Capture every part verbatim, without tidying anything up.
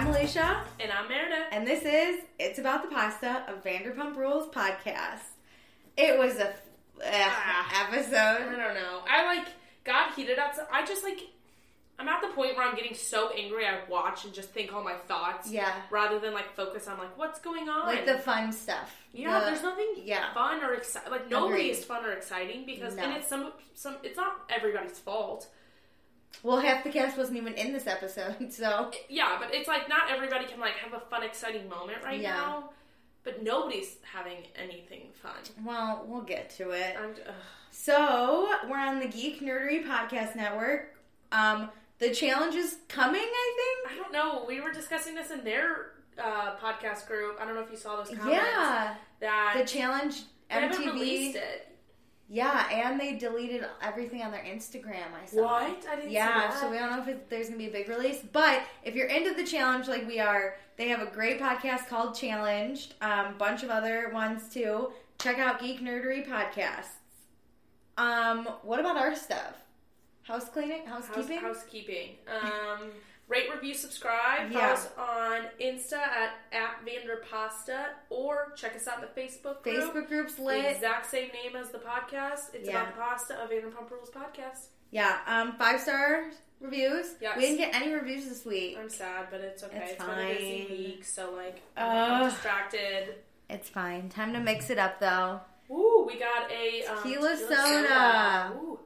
Alicia. And I'm Meredith. And this is It's About the Pasta, a Vanderpump Rules podcast. It was a uh, ah, episode. I don't know. I, like, got heated up. So I just, like, I'm at the point where I'm getting so angry I watch and just think all my thoughts. Yeah. Rather than, like, focus on, like, what's going on. Like the fun stuff. Yeah, the, there's nothing yeah. fun or exciting. Like, nobody Agreed. is fun or exciting because, no. and it's some, some, it's not everybody's fault. Well, half the cast wasn't even in this episode, so. Yeah, but it's like not everybody can like have a fun, exciting moment right yeah. now. But nobody's having anything fun. Well, we'll get to it. I'm, so, we're on the Geek Nerdery Podcast Network. Um, the challenge is coming, I think? I don't know. We were discussing this in their uh, podcast group. I don't know if you saw those comments. Yeah. That the challenge, M T V. They haven't released it. Yeah, and they deleted everything on their Instagram, I saw. What? I didn't yeah, see that. So we don't know if it, there's going to be a big release. But if you're into the challenge like we are, they have a great podcast called Challenged. A um, bunch of other ones, too. Check out Geek Nerdery Podcasts. Um, what about our stuff? House cleaning? Housekeeping? House, housekeeping. Um... Rate, review, subscribe. Yeah. Follow us on Insta at, at Vanderpasta, or check us out in the Facebook group. Facebook group's lit. The exact same name as the podcast. It's yeah. about the pasta, a Vanderpump Rules podcast. Yeah, um, five-star reviews. Yes. We didn't get any reviews this week. I'm sad, but it's okay. It's, it's fine. been a busy week, so, like, uh, I'm distracted. It's fine. Time to mix it up, though. Ooh, we got a um, tequila, tequila soda. soda. Ooh.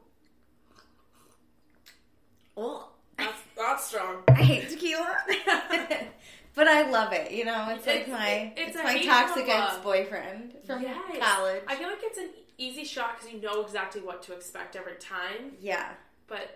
Oh. That's, that's strong. I hate tequila. But I love it. You know, it's, it's like my it's, it's a my toxic love. ex-boyfriend from yes. college. I feel like it's an easy shot because you know exactly what to expect every time. Yeah. But,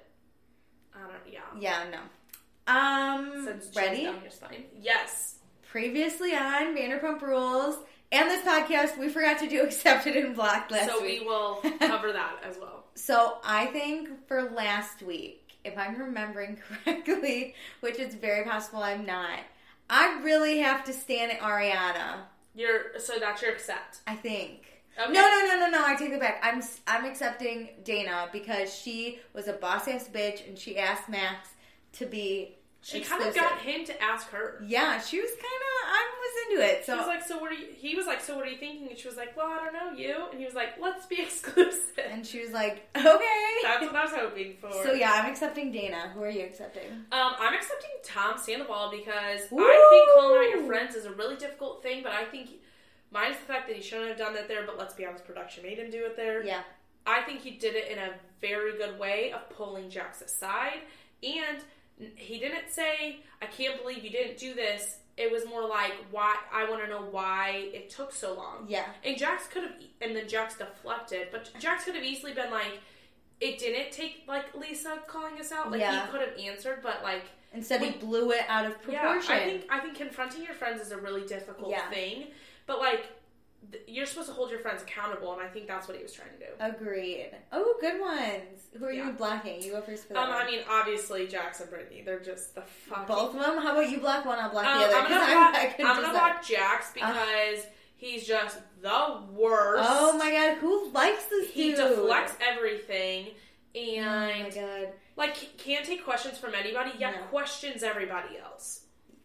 I don't know, yeah. Yeah, no. Um, Since ready? Down your spine. Yes. Previously on Vanderpump Rules and this podcast, we forgot to do Accepted and Blocked last so week. So we will cover that as well. So I think for last week, if I'm remembering correctly, which it's very possible I'm not, I really have to stand at Ariana. You're so that's your accept. I think. Okay. No, no, no, no, no. I take it back. I'm I'm accepting Dana because she was a boss ass bitch and she asked Max to be. She exclusive. kind of got him to ask her. Yeah, she was kind of. I was into it. So she was like, "So what are you?" He was like, "So what are you thinking?" And she was like, "Well, I don't know, you." And he was like, "Let's be exclusive." And she was like, "Okay." That's what I was hoping for. So yeah, I'm accepting Dana. Who are you accepting? Um, I'm accepting Tom Sandoval because Woo! I think calling out your friends is a really difficult thing. But I think, minus the fact that he shouldn't have done that there. But let's be honest, production made him do it there. Yeah. I think he did it in a very good way of pulling Jax aside, and he didn't say, "I can't believe you didn't do this." It was more like, "Why? I want to know why it took so long." Yeah. And Jax could have, and then Jax deflected, but Jax could have easily been like, "It didn't take like Lisa calling us out." Like yeah. he could have answered, but like instead we, he blew it out of proportion. Yeah, I think I think confronting your friends is a really difficult yeah. thing, but like th- you're supposed to hold your friends accountable, and I think that's what he was trying to do. Agreed. Oh, good ones. Who are Yeah. you blocking? You go first for that Um, one. I mean, obviously Jax and Brittany. They're just the fucking... Both of them? How about you block one, I'll block um, the other? I'm gonna, I'm, block, I couldn't I'm gonna decide. block Jax because uh, he's just the worst. Oh my god, who likes this He dude? deflects everything and... Oh my god. Like, can't take questions from anybody, yet No. questions everybody else.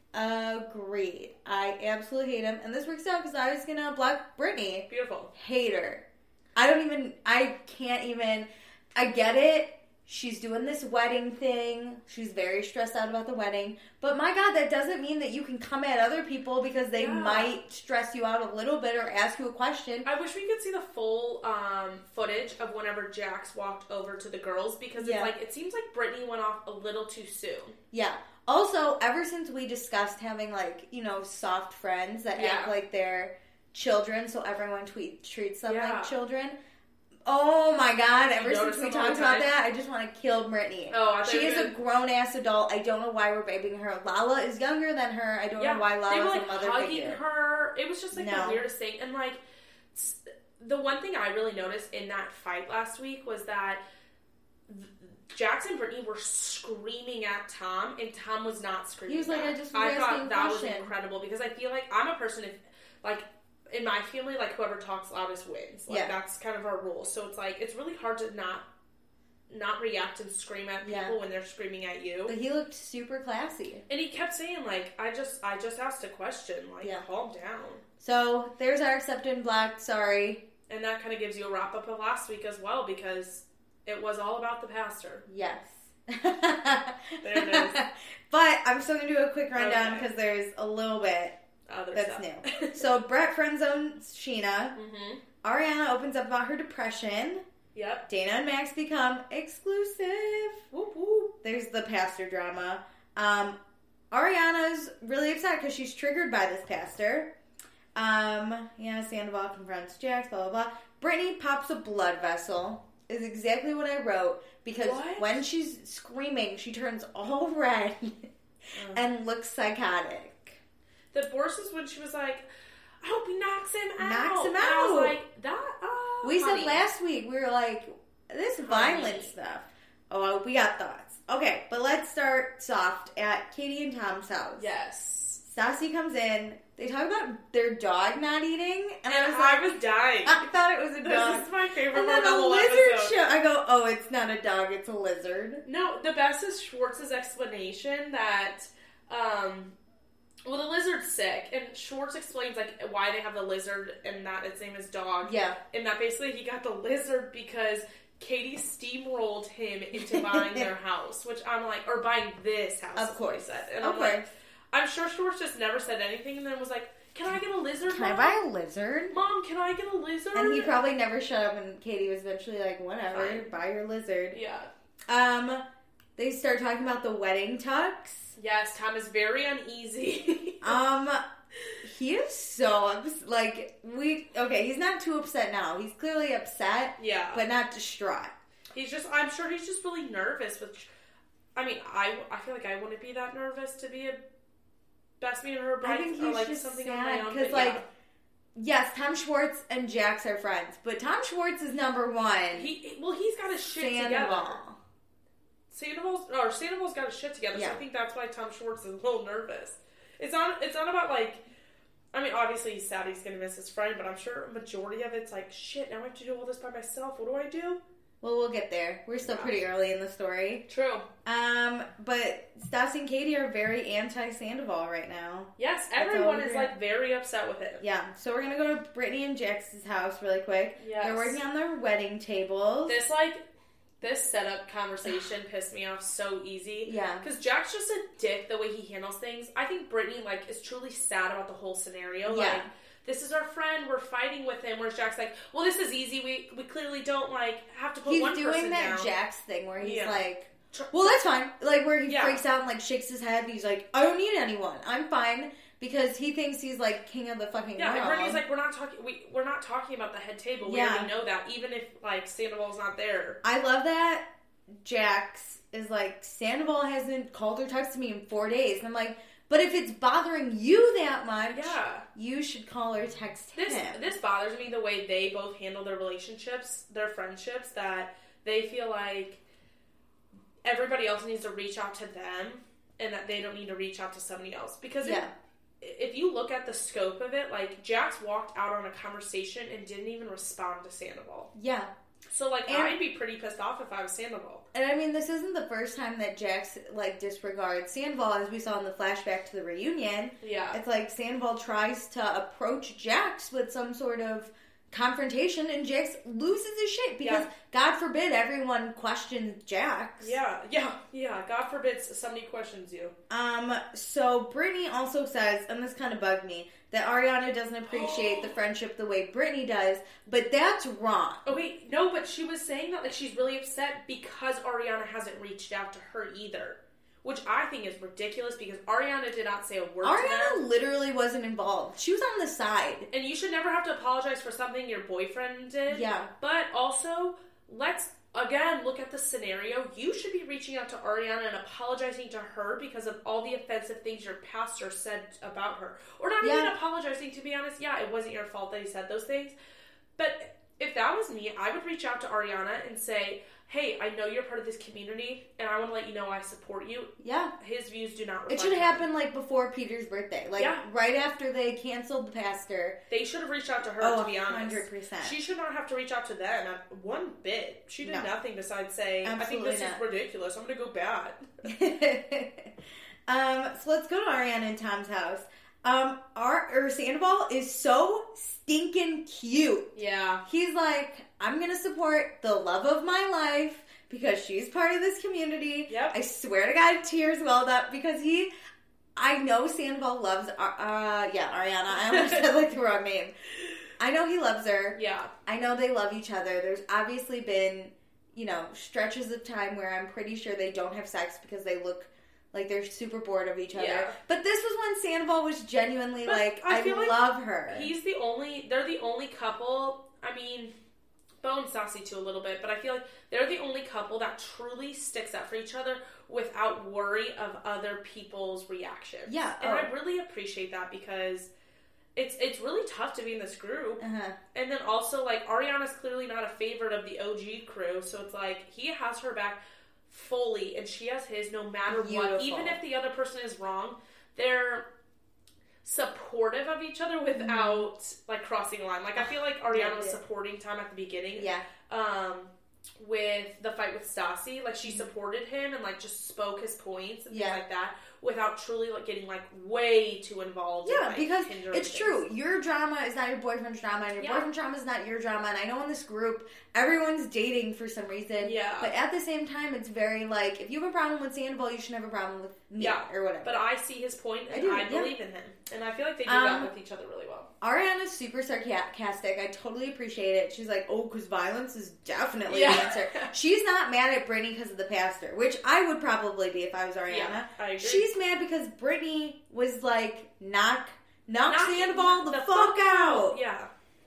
Agreed. I absolutely hate him. And this works out because I was gonna block Brittany. Beautiful. Hate her. I don't even... I can't even... I get it. She's doing this wedding thing. She's very stressed out about the wedding. But my God, that doesn't mean that you can come at other people because they yeah. might stress you out a little bit or ask you a question. I wish we could see the full um, footage of whenever Jax walked over to the girls because yeah. it's like it seems like Brittany went off a little too soon. Yeah. Also, ever since we discussed having like, you know, soft friends that yeah. act like they're children, so everyone tweet, treats them yeah. like children. Oh my God, ever you since we talked about that, I just want to kill Brittany. Oh, I she is good. a grown-ass adult. I don't know why we're babying her. Lala is younger than her. I don't yeah. know why Lala's they were, like, a mother hugging figure. her. It was just like no. the weirdest thing. And like, the one thing I really noticed in that fight last week was that Jax and Brittany were screaming at Tom, and Tom was not screaming. He was like, back. I just was I asking thought a that question. was incredible because I feel like I'm a person if like. In my family, like, whoever talks loudest wins. Like, yeah. that's kind of our rule. So it's like, it's really hard to not not react and scream at people Yeah. when they're screaming at you. But he looked super classy. And he kept saying, like, I just I just asked a question. Like, Yeah. calm down. So, there's our accepted block. Sorry. And that kind of gives you a wrap-up of last week as well, because it was all about the pastor. Yes. There it is. But I'm still going to do a quick rundown Okay. because there's a little bit Other that's stuff. new. So, Brett friend zones Sheena. Mm-hmm. Ariana opens up about her depression. Yep. Dana and Max become exclusive. Whoop whoop. There's the pastor drama. Um, Ariana's really upset because she's triggered by this pastor. Um, yeah, Sandoval confronts Jax, blah, blah, blah. Brittany pops a blood vessel. Is exactly what I wrote. Because What? when she's screaming, she turns all red Uh. and looks psychotic. The worst is when she was like, I hope he knocks him out. Knocks him And I was out. like, that, uh, We honey. said last week, we were like, this violent stuff. Oh, we got thoughts. Okay, but let's start soft at Katie and Tom's house. Yes. Stassi comes in. They talk about their dog not eating, and, And I was like, I was dying. I thought it was a dog. This is my favorite And part then of the a whole lizard episode. show. I go, oh, it's not a dog, it's a lizard. No, the best is Schwartz's explanation that, um, well, the lizard's sick, and Schwartz explains, like, why they have the lizard and that its name is Dog. Yeah. And that basically he got the lizard because Katie steamrolled him into buying their house, which I'm like, or buying this house. Of is what he course. said. And Of I'm course. like, I'm sure Schwartz just never said anything and then was like, can I get a lizard, Can Mom? I buy a lizard? Mom, can I get a lizard? And he probably never shut up, and Katie was eventually like, whatever, Fine. buy your lizard. Yeah. Um, they start talking about the wedding tux. Yes, Tom is very uneasy. Um, he is so ups- like we okay. He's not too upset now. He's clearly upset, yeah. but not distraught. He's just, I'm sure he's just really nervous. Which, I mean, I, I feel like I wouldn't be that nervous to be a best man or a I bride think or he's like just something on my sad own. because, but like, yes, Tom Schwartz and Jax are friends, but Tom Schwartz is number one. yeah. he, well, he's got his shit together. Sandoval. Sandoval's, or Sandoval's got his shit together, Yeah. so I think that's why Tom Schwartz is a little nervous. It's not, it's not about, like, I mean, obviously he's sad he's going to miss his friend, but I'm sure a majority of it's like, shit, now I have to do all this by myself. What do I do? Well, we'll get there. We're still Yeah. pretty early in the story. True. Um, but Stassi and Katie are very anti-Sandoval right now. Yes, all everyone we is, got. like, very upset with him. Yeah, so we're gonna go to Brittany and Jax's house really quick. Yes. They're working on their wedding tables. This, like, this setup conversation pissed me off so easy. Yeah. Because Jack's just a dick the way he handles things. I think Brittany, like, is truly sad about the whole scenario. Yeah. Like, this is our friend, we're fighting with him. Whereas Jack's like, well, this is easy. We we clearly don't, like, have to put He's one doing person that down. Jax thing where he's Yeah. like, Tr- well, that's fine. Like, where he Yeah. freaks out and, like, shakes his head. And he's like, I don't need anyone. I'm fine. Because he thinks he's, like, king of the fucking Yeah, and world. Brittany's like, we're not talking. We we're not talking about the head table. We Yeah. already know that. Even if like Sandoval's not there. I love that Jax is like, Sandoval hasn't called or texted me in four days. And I'm like, but if it's bothering you that much, Yeah. you should call or text This him. this bothers me the way they both handle their relationships, their friendships. That they feel like everybody else needs to reach out to them, and that they don't need to reach out to somebody else. Because Yeah. if, if you look at the scope of it, like Jax walked out on a conversation and didn't even respond to Sandoval. Yeah. So like And- I'd be pretty pissed off if I was Sandoval. And I mean, this isn't the first time that Jax, like, disregards Sandoval, as we saw in the flashback to the reunion. Yeah. It's like Sandoval tries to approach Jax with some sort of confrontation, and Jax loses his shit because, Yeah. God forbid, everyone questions Jax. Yeah, yeah, yeah. God forbid somebody questions you. Um, so Brittany also says, and this kind of bugged me, that Ariana doesn't appreciate the friendship the way Brittany does, but that's wrong. Okay, no, but she was saying that like she's really upset because Ariana hasn't reached out to her either. Which I think is ridiculous because Ariana did not say a word to Ariana them. literally wasn't involved. She was on the side. And you should never have to apologize for something your boyfriend did. Yeah. But also, let's, again, look at the scenario. You should be reaching out to Ariana and apologizing to her because of all the offensive things your pastor said about her. Or not Yeah. even apologizing, to be honest. Yeah, it wasn't your fault that he said those things. But if that was me, I would reach out to Ariana and say, hey, I know you're part of this community, and I want to let you know I support you. Yeah. His views do not reflect It should mine. happen, like, before Peter's birthday. Like, Yeah. right after they canceled the pastor. They should have reached out to her, Oh, to be honest. one hundred percent. She should not have to reach out to them at one bit. She did No. nothing besides say, Absolutely I think this not. is ridiculous. I'm going to go bad. um, so let's go to Ariana and Tom's house. Um, our, or Sandoval is so stinking cute. Yeah. He's like, I'm going to support the love of my life because she's part of this community. Yep. I swear to God, tears welled up because he, I know Sandoval loves, uh, uh yeah, Ariana. I almost said like the wrong name. I know he loves her. Yeah. I know they love each other. There's obviously been, you know, stretches of time where I'm pretty sure they don't have sex because they look like they're super bored of each other. Yeah. But this was when Sandoval was genuinely But like, I I, feel like love her. He's the only, they're the only couple, I mean, Bo and Stassi too a little bit, but I feel like they're the only couple that truly sticks up for each other without worry of other people's reactions. Yeah. And oh. I really appreciate that because it's it's really tough to be in this group. Uh-huh. And then also, like, Ariana's clearly not a favorite of the O G crew, so it's like, he has her back fully, and she has his no matter Beautiful. what. Even if the other person is wrong, they're supportive of each other without, mm-hmm. like, crossing a line. Like, I feel like Ariana was supporting Tom at the beginning. Yeah. Um, with the fight with Stassi, like, she mm-hmm. supported him and, like, just spoke his points and yeah. things like that without truly, like, getting, like, way too involved. Yeah, in, like, because hindering it's things. true. Your drama is not your boyfriend's drama, and your Yeah. boyfriend's drama is not your drama. And I know in this group, everyone's dating for some reason. Yeah. But at the same time, it's very, like, if you have a problem with Sandoval, you should have a problem with me, Yeah. or whatever. But I see his point, and I do, I, yeah. believe in him. And I feel like they do Um, that with each other really well. Ariana's super sarcastic. I totally appreciate it. She's like, oh, because violence is definitely Yeah. the answer. She's not mad at Brittany because of the pastor, which I would probably be if I was Ariana. Yeah, I agree. She's mad because Brittany was like, knock, knock, Knock Sandoval the, the fuck, fuck out. Yeah.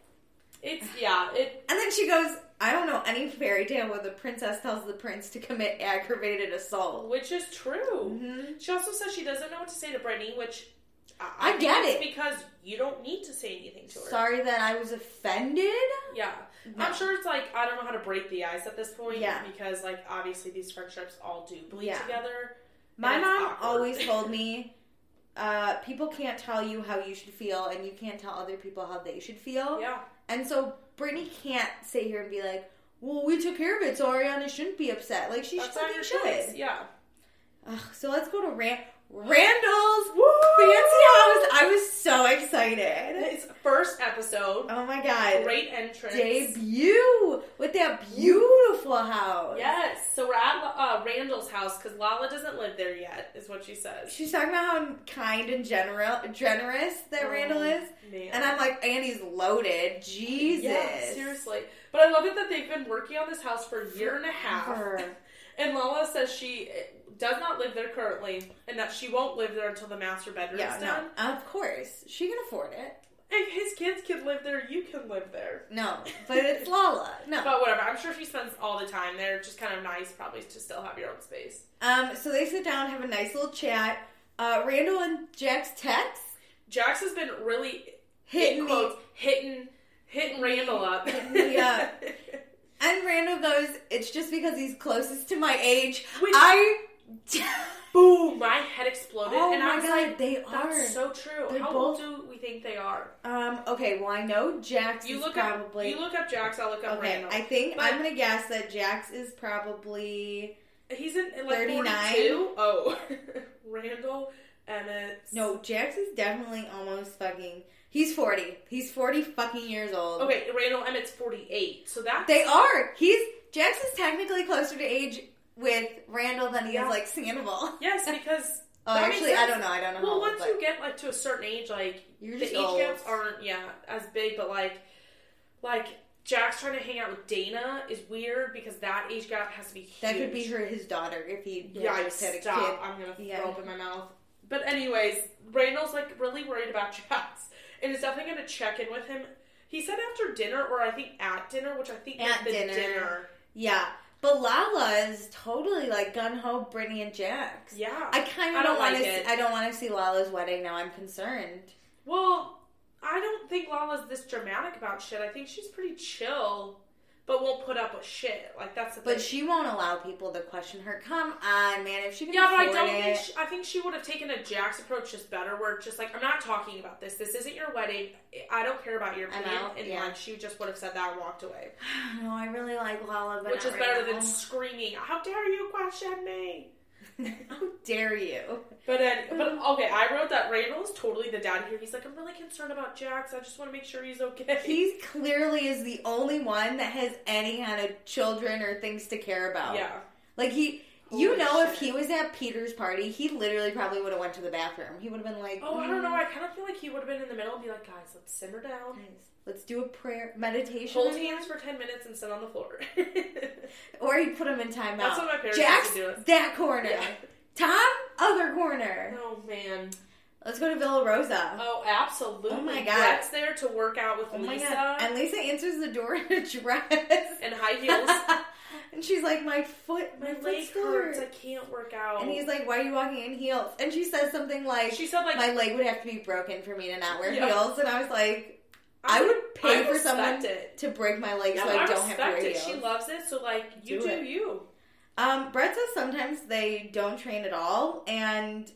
It's, yeah, it... And then she goes, I don't know any fairy tale where the princess tells the prince to commit aggravated assault. Which is true. Mm-hmm. She also says she doesn't know what to say to Brittany, which... I, I think get it's it. because you don't need to say anything to her. Sorry that I was offended. Yeah. No. I'm sure it's like, I don't know how to break the ice at this point. Yeah. Because, like, obviously these friendships all do bleed Yeah. together. My and it's mom awkward. always told me, uh, people can't tell you how you should feel, and you can't tell other people how they should feel. Yeah. And so Brittany can't sit here and be like, well, we took care of it, so Ariana shouldn't be upset. Like, she That's fucking not your should. choice. Yeah. Ugh, so let's go to Rand- Randall's Woo! fancy house. I was so excited. His first episode. Oh my god. Great entrance. Debut with that beautiful house. Yes. So we're at uh, Randall's house because Lala doesn't live there yet, is what she says. She's talking about how kind and general, generous that Oh, Randall is. Man. And I'm like, Andy's loaded. Jesus. Yeah, seriously. But I love it that they've been working on this house for a year and a half. Forever. And Lala says she does not live there currently, and that she won't live there until the master bedroom's Yeah, done. no. Of course. She can afford it. If his kids can live there, you can live there. No. But it's Lala. No. But whatever. I'm sure she spends all the time there. Just kind of nice, probably, to still have your own space. Um, so they sit down, have a nice little chat. Uh, Randall and Jax text. Jax has been really, Hitting in quotes, hitting, hitting Randall up. Hitting me up. And Randall goes, it's just because he's closest to my age. Which, I... boom! My head exploded. Oh and my I was God, like, they that's are. so true. They're How both- old do we think they are? Um, okay, well, I know Jax You is look probably... up, you look up Jax, I'll look up okay, Randall. I think But- I'm going to guess that Jax is probably... He's in, in like thirty-nine? forty-two. Oh. Randall, Emmett. No, Jax is definitely almost fucking... He's forty. He's forty fucking years old. Okay, Randall Emmett's forty-eight. So that's... They are! He's... Jax is technically closer to age with Randall than he Yeah. is, like, Sandoval. Yes, because... Oh, that makes actually, I sense. don't know. I don't know Well, how old, once but you get, like, to a certain age, like, You're the just age old. gaps aren't, yeah, as big, but, like, like, Jax trying to hang out with Dana is weird because that age gap has to be huge. that could be her his daughter if he had Yeah, just had a stop. kid. I'm gonna Yeah. throw up in my mouth. But anyways, Randall's, like, really worried about Jax, and is definitely gonna check in with him. He said after dinner, or I think at dinner, which I think At meant the dinner. dinner. Yeah. But Lala is totally like gun ho Brittany and Jax. Yeah. I kind I of don't don't want like to. it. I don't want to see Lala's wedding now. I'm concerned. Well, I don't think Lala's this dramatic about shit. I think she's pretty chill. but won't put up with shit. Like, that's the thing. But she won't allow people to question her. Come on, man. If she can yeah, afford but I don't it. think she, I think she would have taken a Jax approach just better, where it's just like, I'm not talking about this. This isn't your wedding. I don't care about your opinion. out, And yeah. like, she just would have said that and walked away. No, I really like Lala, but Which not is right better now. than screaming, how dare you question me? How dare you? But then, but okay, I wrote that Randall is totally the dad here. He's like, I'm really concerned about Jax. I just want to make sure he's okay. He clearly is the only one that has any kind of children or things to care about. Yeah. Like, he... Holy you know, shit. if he was at Peter's party, he literally probably would have went to the bathroom. He would have been like, Oh, I don't know. I kind of feel like he would have been in the middle and be like, guys, let's simmer down. Guys, let's do a prayer, meditation. Hold hands for ten minutes and sit on the floor. Or he'd put him in timeout. That's what my parents Jax, used to do. that corner. Yeah. Tom, other corner. Oh, man. Let's go to Villa Rosa. Oh, absolutely. Oh, my God. Brett's there to work out with Oh my Lisa. God. And Lisa answers the door in a dress. And high heels. And she's like, my foot, my, My foot leg still hurts. I hurts. can't work out. And he's like, why are you walking in heels? And she says something like, She said, like, my leg would have to be broken for me to not wear Yeah. heels. And I was like, I would pay I for respect someone it. to break my leg Yeah, so I, I don't have to wear respect it. heels. She loves it, so, like, you Do do, it. you. Um, Brett says sometimes they don't train at all, and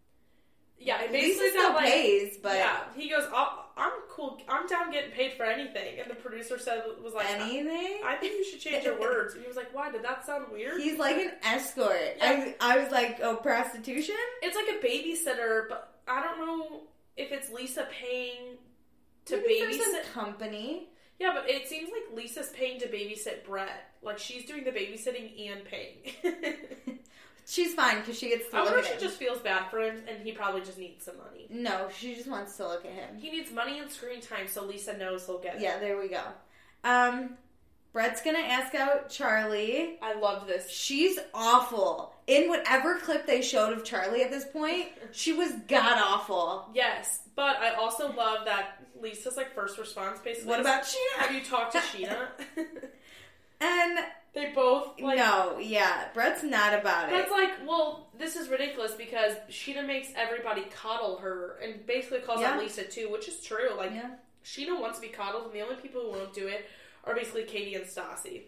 Yeah, and Lisa basically still that, like, pays, but yeah, he goes, I'll, I'm cool. I'm down getting paid for anything. And the producer said, was like, anything? I think you should change your words. And he was like, why? Did that sound weird? He's like an escort. Yeah. I, I was like, oh, prostitution? It's like a babysitter, but I don't know if it's Lisa paying to Maybe for babysit. some company. Yeah, but it seems like Lisa's paying to babysit Brett. Like, she's doing the babysitting and paying. She's fine because she gets to I look wonder at if she him. just feels bad for him and he probably just needs some money. No, she just wants to look at him. He needs money and screen time, so Lisa knows he'll get it. Yeah, there we go. Um, Brett's gonna ask out Charlie. I love this. She's awful. In whatever clip they showed of Charlie at this point, she was god awful. Yes, but I also love that Lisa's like first response basically. What is, about Sheena? Have you talked to Sheena? And They both like no, yeah, Brett's not about Brett's it. like, well, this is ridiculous because Sheena makes everybody coddle her and basically calls Yeah. out Lisa too, which is true. Like Yeah. Sheena wants to be coddled, and the only people who won't do it are basically Katie and Stassi.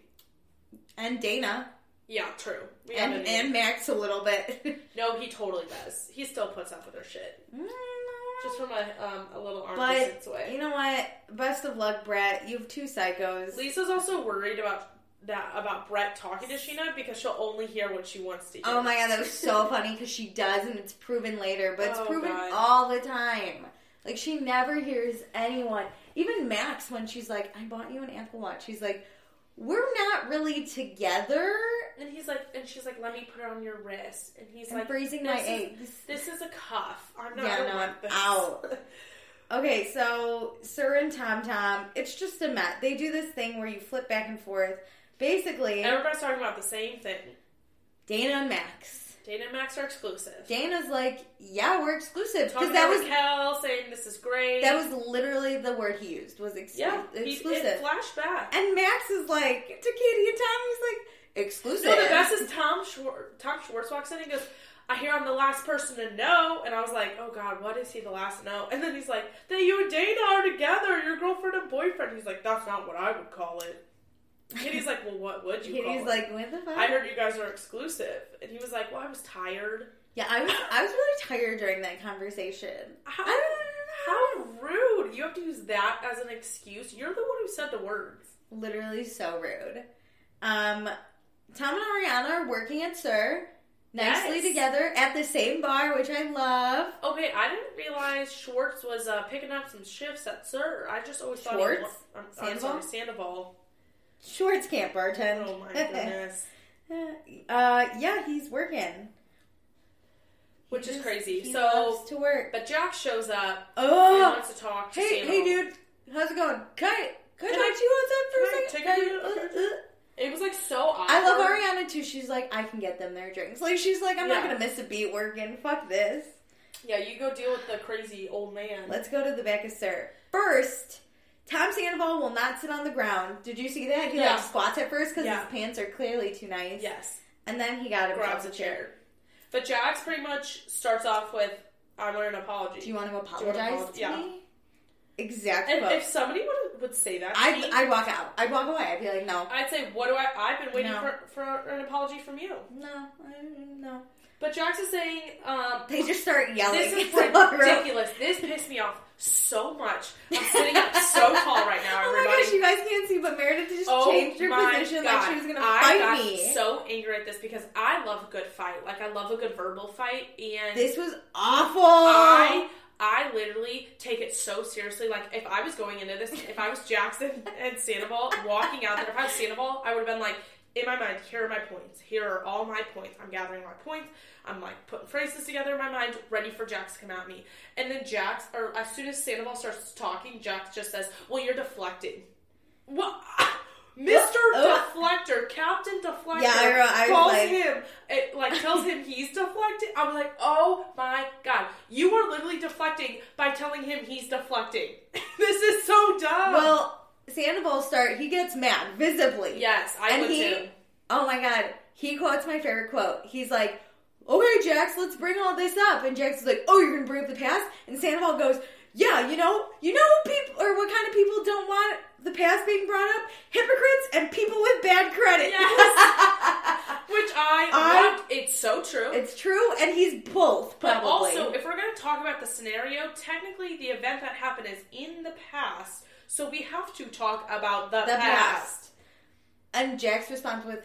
And Dana. Yeah, true. We And haven't and even- Max a little bit. no, he totally does. He still puts up with her shit, just from a um, a little arm But distance away. you know what? Best of luck, Brett. You have two psychos. Lisa's also worried about that about Brett talking to Sheena because she'll only hear what she wants to hear. Oh my god, that was so funny because she does, and it's proven later, but it's Oh, proven God. all the time. Like, she never hears anyone. Even Max, when she's like, I bought you an Apple Watch, she's like, we're not really together. And he's like, and she's like, let me put it on your wrist. And he's I'm like, freezing this my is, eggs. This is a cuff. I'm not. Yeah, I don't no, want I'm this. out. Okay, so Sir and Tom Tom, it's just a met. They do this thing where you flip back and forth. Basically, Everybody's talking about the same thing. Dana and Max. Dana and Max are exclusive. Dana's like, yeah, we're exclusive. Talking Because that to was Raquel, saying this is great. that was literally the word he used, was ex- yeah, he, exclusive. it flashed back. And Max is like, to Katie and Tom, he's like, exclusive. No, the best is Tom Schwar- Tom Schwartz walks in and he goes, I hear I'm the last person to know. And I was like, oh God, what is he the last to know? And then he's like, that you and Dana are together, your girlfriend and boyfriend. He's like, that's not what I would call it. Katie's like, well, what would you call Katie's it? like, what the fuck? I heard you guys are exclusive. And he was like, well, I was tired. Yeah, I was I was really tired during that conversation. How, I how rude. You have to use that as an excuse. You're the one who said the words. Literally so rude. Um, Tom and Ariana are working at Sir. Nicely Yes. together at the same bar, which I love. Okay, I didn't realize Schwartz was uh, picking up some shifts at Sir. I just always thought Schwartz? he was... I'm, I'm Sandoval? sorry, Sandoval. Schwartz can't bartend. Oh my goodness. uh, yeah, he's working. Which He is just- crazy. He So, loves to work. but Jack shows up Oh, and wants to talk to hey, Sandoval. hey, dude, how's it going? Can I, can I Can talk I- to you outside for can a I second? take Can a I- minute? uh, uh. It was like so awkward. I love Ariana too. She's like, I can get them their drinks. Like, she's like, I'm not Yeah. gonna miss a beat working. Fuck this. Yeah, you go deal with the crazy old man. Let's go to the back of Sir. First, Tom Sandoval will not sit on the ground. Did you see that? He Yeah. like squats at first because Yeah. his pants are clearly too nice. Yes. And then he got himself Grabs a a chair. chair. But Jax pretty much starts off with, I want an apology. Do you want to Do you want to apologize apologize? to Yeah. me? Exact And quote. if somebody would would say that to I'd, me. I'd walk out. I'd walk away. I'd be like, no. I'd say, what do I... I've been waiting No. for, for an apology from you. No, I, no. But Jax is saying... Um, They just start yelling. this is It's so ridiculous. This pissed me off so much. I'm sitting up so tall right now, Oh everybody. my gosh, you guys can't see, but Meredith just Oh changed her my position God. like she was going to I fight got me. so angry at this because I love a good fight. Like, I love a good verbal fight. And This was awful. I... I literally take it so seriously. Like, if I was going into this, if I was Jackson and Sandoval walking out there, if I was Sandoval, I would have been like, in my mind, here are my points. Here are all my points. I'm gathering my points. I'm, like, putting phrases together in my mind, ready for Jax to come at me. And then Jax, or as soon as Sandoval starts talking, Jax just says, well, you're deflecting. What? Mister Oh. Deflector, Captain Deflector, Yeah, I, wrote- I was calls like, him, it, like, tells him he's deflecting. I'm like, oh my God. You are literally deflecting by telling him he's deflecting. This is so dumb. well, Sandoval start, he gets mad, visibly. Yes, I And would he- too. Oh my God. He quotes my favorite quote. He's like, okay, Jax, let's bring all this up. And Jax is like, oh, you're going to bring up the past? And Sandoval goes, yeah, you know, you know who people, or what kind of people don't want the past being brought up? Hypocrites and people with bad credit. Yes. Which I, I- loved. It's so true. It's true, and he's both, But probably. also, if we're going to talk about the scenario, technically the event that happened is in the past, so we have to talk about the, The past. past. And Jax responds with,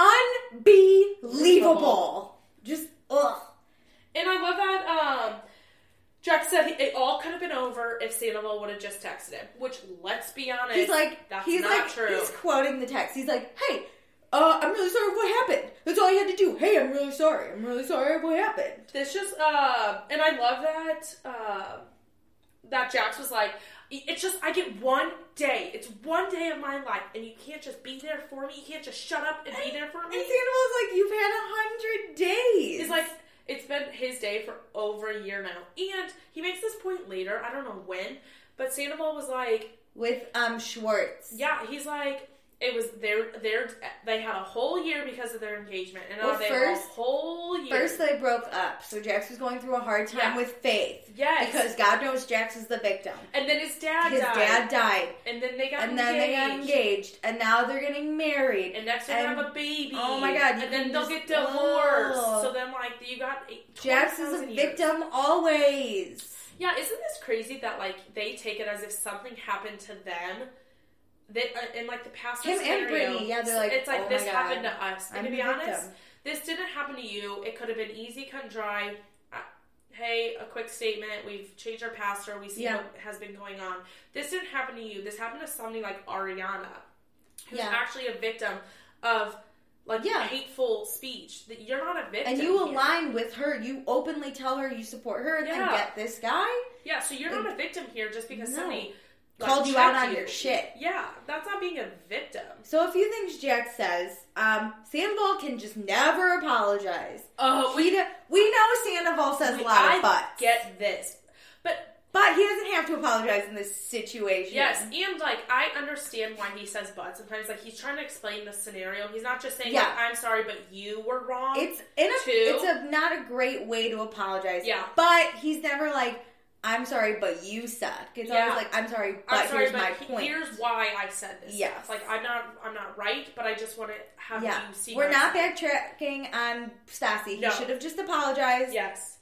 unbelievable. Just, ugh. And I love that, um, Jax said it all could have been over if Sandoval would have just texted him, which, let's be honest, He's like, that's he's not like, true. he's quoting the text. He's like, hey, uh, I'm really sorry for what happened. That's all you had to do. Hey, I'm really sorry. I'm really sorry for what happened. This just, uh, and I love that, uh, that Jax was like, it's just, I get one day. It's one day of my life, and you can't just be there for me. You can't just shut up and be there for And me. Sandoval's like, you've had a hundred days. He's like, it's been his day for over a year now. And he makes this point later, I don't know when, but Sandoval was like, with, um, Schwartz. yeah, he's like, it was their, their, they had a whole year because of their engagement. And now Well, they first- have a whole year. First, they broke up, so Jax was going through a hard time Yeah. with Faith. Yes. Because God knows Jax is the victim. And then his dad His died. dad died. And then they got And engaged. then they got engaged. And now they're getting married. And next they're And- gonna have a baby. Oh my God, you And then can they'll just- get divorced. oh. So then, like, you got eight, Jax is a twenty thousand years. victim always. Yeah, isn't this crazy that, like, they take it as if something happened to them? That uh, in, like, the past Him and scenario, Brittany, yeah, they're like, it's like, oh my this God, happened to us. And I'm to be the honest, victim. this didn't happen to you. It could have been easy, cut and dry. Uh, hey, a quick statement. We've changed our pastor. We see Yeah. what has been going on. This didn't happen to you. This happened to somebody like Ariana, who's Yeah. actually a victim of, like, Yeah. hateful speech. That you're not a victim. And you here. align with her. You openly tell her you support her and then Yeah. get this guy. Yeah, so you're not a victim here just because No. somebody like, Called you out checked on you. your shit. Yeah, that's not being a victim. So a few things Jax says. Um, Sandoval can just never apologize. Oh, We, do, we know Sandoval says a lot I of buts. get this. But, But he doesn't have to apologize in this situation. yes, and, like, I understand why he says but. Sometimes, like, he's trying to explain the scenario. He's not just saying, Yeah. like, I'm sorry, but you were wrong. It's in a, Two. it's a not a great way to apologize. Yeah. But he's never like, I'm sorry, but you suck. It's Yeah. always like, I'm sorry, but I'm sorry, here's but my he- point. here's why I said this. Yes. stuff. Like, I'm not, I'm not right, but I just want to have yeah. you see. We're my not side. backtracking on Stassi. He No. should have just apologized. Yes.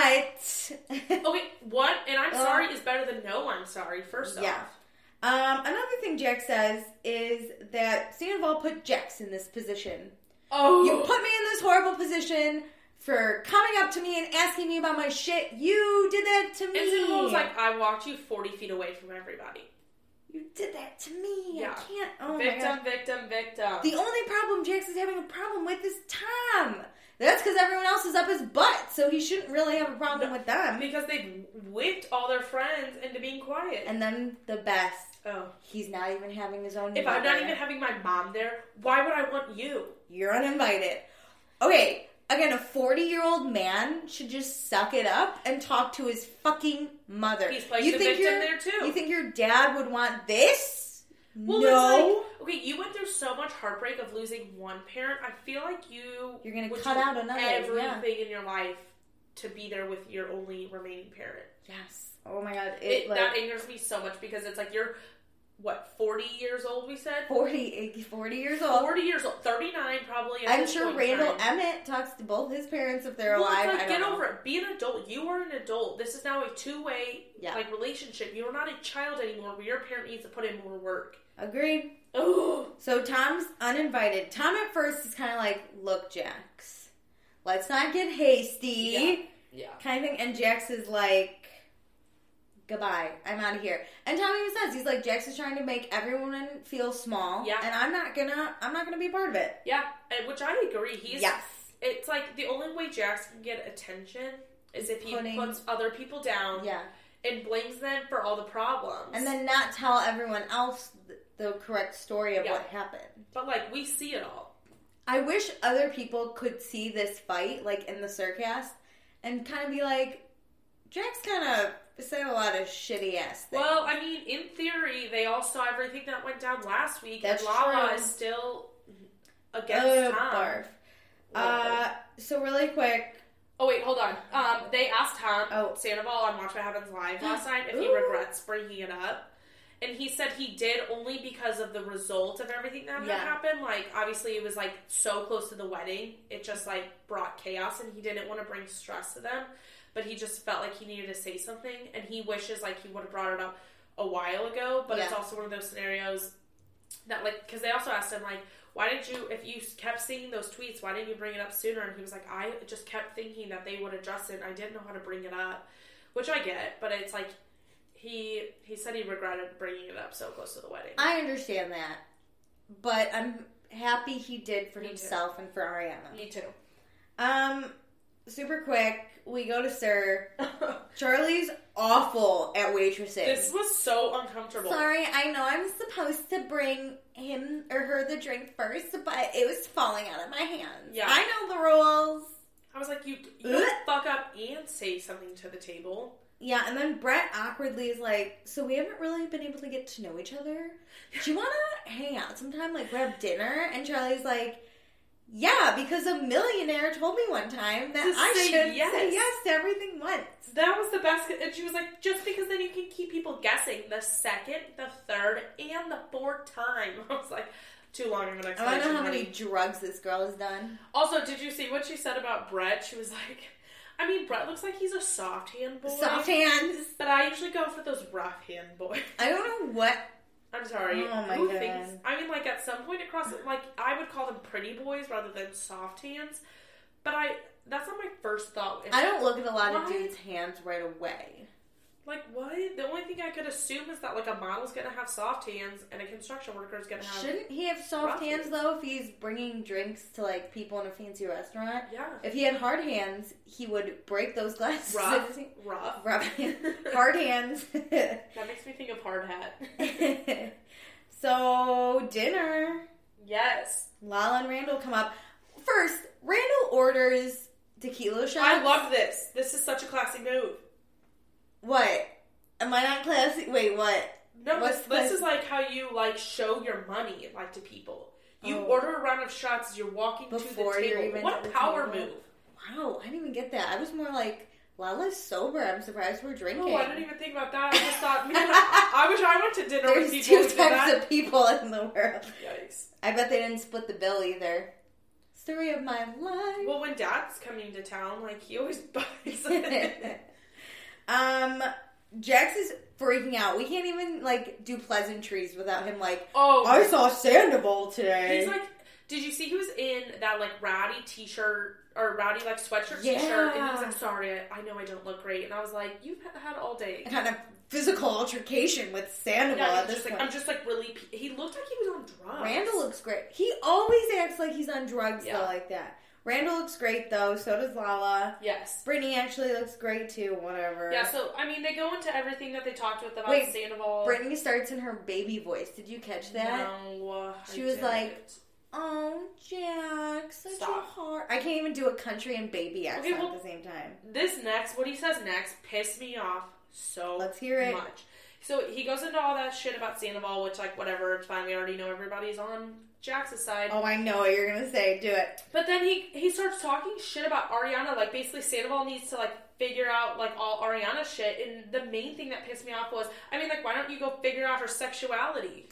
But Okay, what? And I'm Uh, sorry is better than no. I'm sorry. First off. yeah. Um, another thing Jax says is that Sandoval put Jax in this position. Oh, You put me in this horrible position for coming up to me and asking me about my shit. You did that to me. And Sandoval was like, I walked you forty feet away from everybody. You did that to me. Yeah. I can't. Oh my victim, god. victim, victim. The only problem Jax is having a problem with is Tom. That's because everyone else is up his butt, so he shouldn't really have a problem No, with them. Because they've whipped all their friends into being quiet. And then the best. Oh. He's not even having his own If I'm not mother. even having my mom there, why would I want you? You're uninvited. Okay, again, a forty-year-old man should just suck it up and talk to his fucking mother. He's playing you the think victim your- there, too. You think your dad would want this? Well, no. it's like, okay, you went through so much heartbreak of losing one parent. I feel like you You're gonna would cut do out another, everything in your life to be there with your only remaining parent. Yes. Oh my god. It, It, like, that angers me so much because it's like you're what, forty years old, we said? forty, forty years old. forty years old. thirty-nine, probably. At I'm this sure point Randall in time. Emmett talks to both his parents if they're Well, alive. it's like, I don't get know. over it. Be an adult. You are an adult. This is now a two-way Yeah. like relationship. You are not a child anymore where your parent needs to put in more work. Agreed. Oh. So Tom's uninvited. Tom at first is kind of like, look, Jax, let's not get hasty. Yeah. Yeah. Kind of thing. And Jax is like, goodbye, I'm out of here. And Tom even says, he's like, Jax is trying to make everyone feel small. Yeah. And I'm not gonna, I'm not gonna be a part of it. Yeah, and which I agree. He's Yes. It's like the only way Jax can get attention is if he Putting- puts other people down Yeah. and blames them for all the problems. And then not tell everyone else th- the correct story of Yeah. what happened. But like we see it all. I wish other people could see this fight, like in the Surcast, and kind of be like, Jax kind of said a lot of shitty ass things. Well, I mean, in theory, they all saw everything that went down last week, That's and Lala true. is still against Ugh, Tom. barf. Uh, so really quick. Oh wait, hold on. Um, they asked Tom Oh. Sandoval on Watch What Happens Live last night if he Ooh. regrets bringing it up, and he said he did only because of the result of everything that Yeah. had happened. Like, obviously, it was like so close to the wedding, it just like brought chaos, and he didn't want to bring stress to them. But he just felt like he needed to say something, and he wishes like he would have brought it up a while ago. But it's Yeah. also one of those scenarios that like, because they also asked him like, why did you, if you kept seeing those tweets, why didn't you bring it up sooner? And he was like, I just kept thinking that they would address it, and I didn't know how to bring it up, which I get. But it's like he he said he regretted bringing it up so close to the wedding. I understand that, but I'm happy he did for Me too. himself and for Ariana. Me too. Um, super quick, we go to Sir. Charlie's awful at waitressing. This was so uncomfortable. Sorry, I know I'm supposed to bring him or her the drink first, but it was falling out of my hands. Yeah. I know the rules. I was like, you, you don't fuck up and say something to the table. Yeah, and then Brett awkwardly is like, so we haven't really been able to get to know each other? Do you want to hang out sometime, like grab dinner? And Charlie's like, yeah, because a millionaire told me one time that To I say should yes. say yes to everything once. That was the best. And she was like, just because then you can keep people guessing the second, the third, and the fourth time. I was like, too long of an I explanation. want to know how honey. many drugs this girl has done. Also, did you see what she said about Brett? She was like, I mean, Brett looks like he's a soft hand boy. Soft hands. But I usually go for those rough hand boys. I don't know what. I'm sorry. Oh my Who God. thinks? I mean, like at some point across, like I would call them pretty boys rather than soft hands. But I, that's not my first thought. I don't look at a lot of Why? dudes' hands right away. Like what? The only thing I could assume is that like a model's gonna have soft hands and a construction worker's gonna have. Shouldn't he have soft rough hands, hands. though, if he's bringing drinks to, like, people in a fancy restaurant? Yeah. If he had hard hands, he would break those glasses. Rough. Rough. Rough hands. Hard hands. That makes me think of hard hat. So, dinner. Yes. Lala and Randall come up. First, Randall orders tequila shots. I love this. This is such a classy move. What? Am I not classy? Wait, what? No, What's this, the- this is like how you like show your money like to people. You Oh. order a round of shots as you're walking Before to the you're table. even What at a the power table. move. Wow, I didn't even get that. I was more like, Lala's sober. I'm surprised we're drinking. Oh, I didn't even think about that. I just thought, man, I wish I went to dinner There's with people two who did types that. of people in the world. Yikes. I bet they didn't split the bill either. Story of my life. Well, when Dad's coming to town, like, he always buys it. um, Jax is freaking out. We can't even, like, do pleasantries without him, like, Oh, I saw Sandoval today. he's like, did you see he was in that, like, rowdy t-shirt, or rowdy, like, sweatshirt Yeah. t-shirt, and he was like, sorry, I, I know I don't look great, and I was like, you've had all day. kind of physical altercation with Sandoval Yeah, at he's this just like, point. I'm just, like, really, pe- he looked like he was on drugs. Randall looks great. He always acts like he's on drugs, Yeah. though, like that. Randall looks great, though. So does Lala. Yes. Brittany actually looks great, too. Whatever. Yeah, so, I mean, they go into everything that they talked with about Wait, Sandoval. Brittany starts in her baby voice. Did you catch that? No, She I was didn't. like, oh, Jack, such Stop. a heart. I can't even do a country and baby accent well- at the same time. This next, what he says next, pissed me off so Let's hear it. much. So he goes into all that shit about Sandoval, which, like, whatever, it's fine. We already know everybody's on Jax's side. Oh, I know what you're going to say. Do it. But then he he starts talking shit about Ariana. Like, basically, Sandoval needs to, like, figure out, like, all Ariana shit. And the main thing that pissed me off was, I mean, like, why don't you go figure out her sexuality?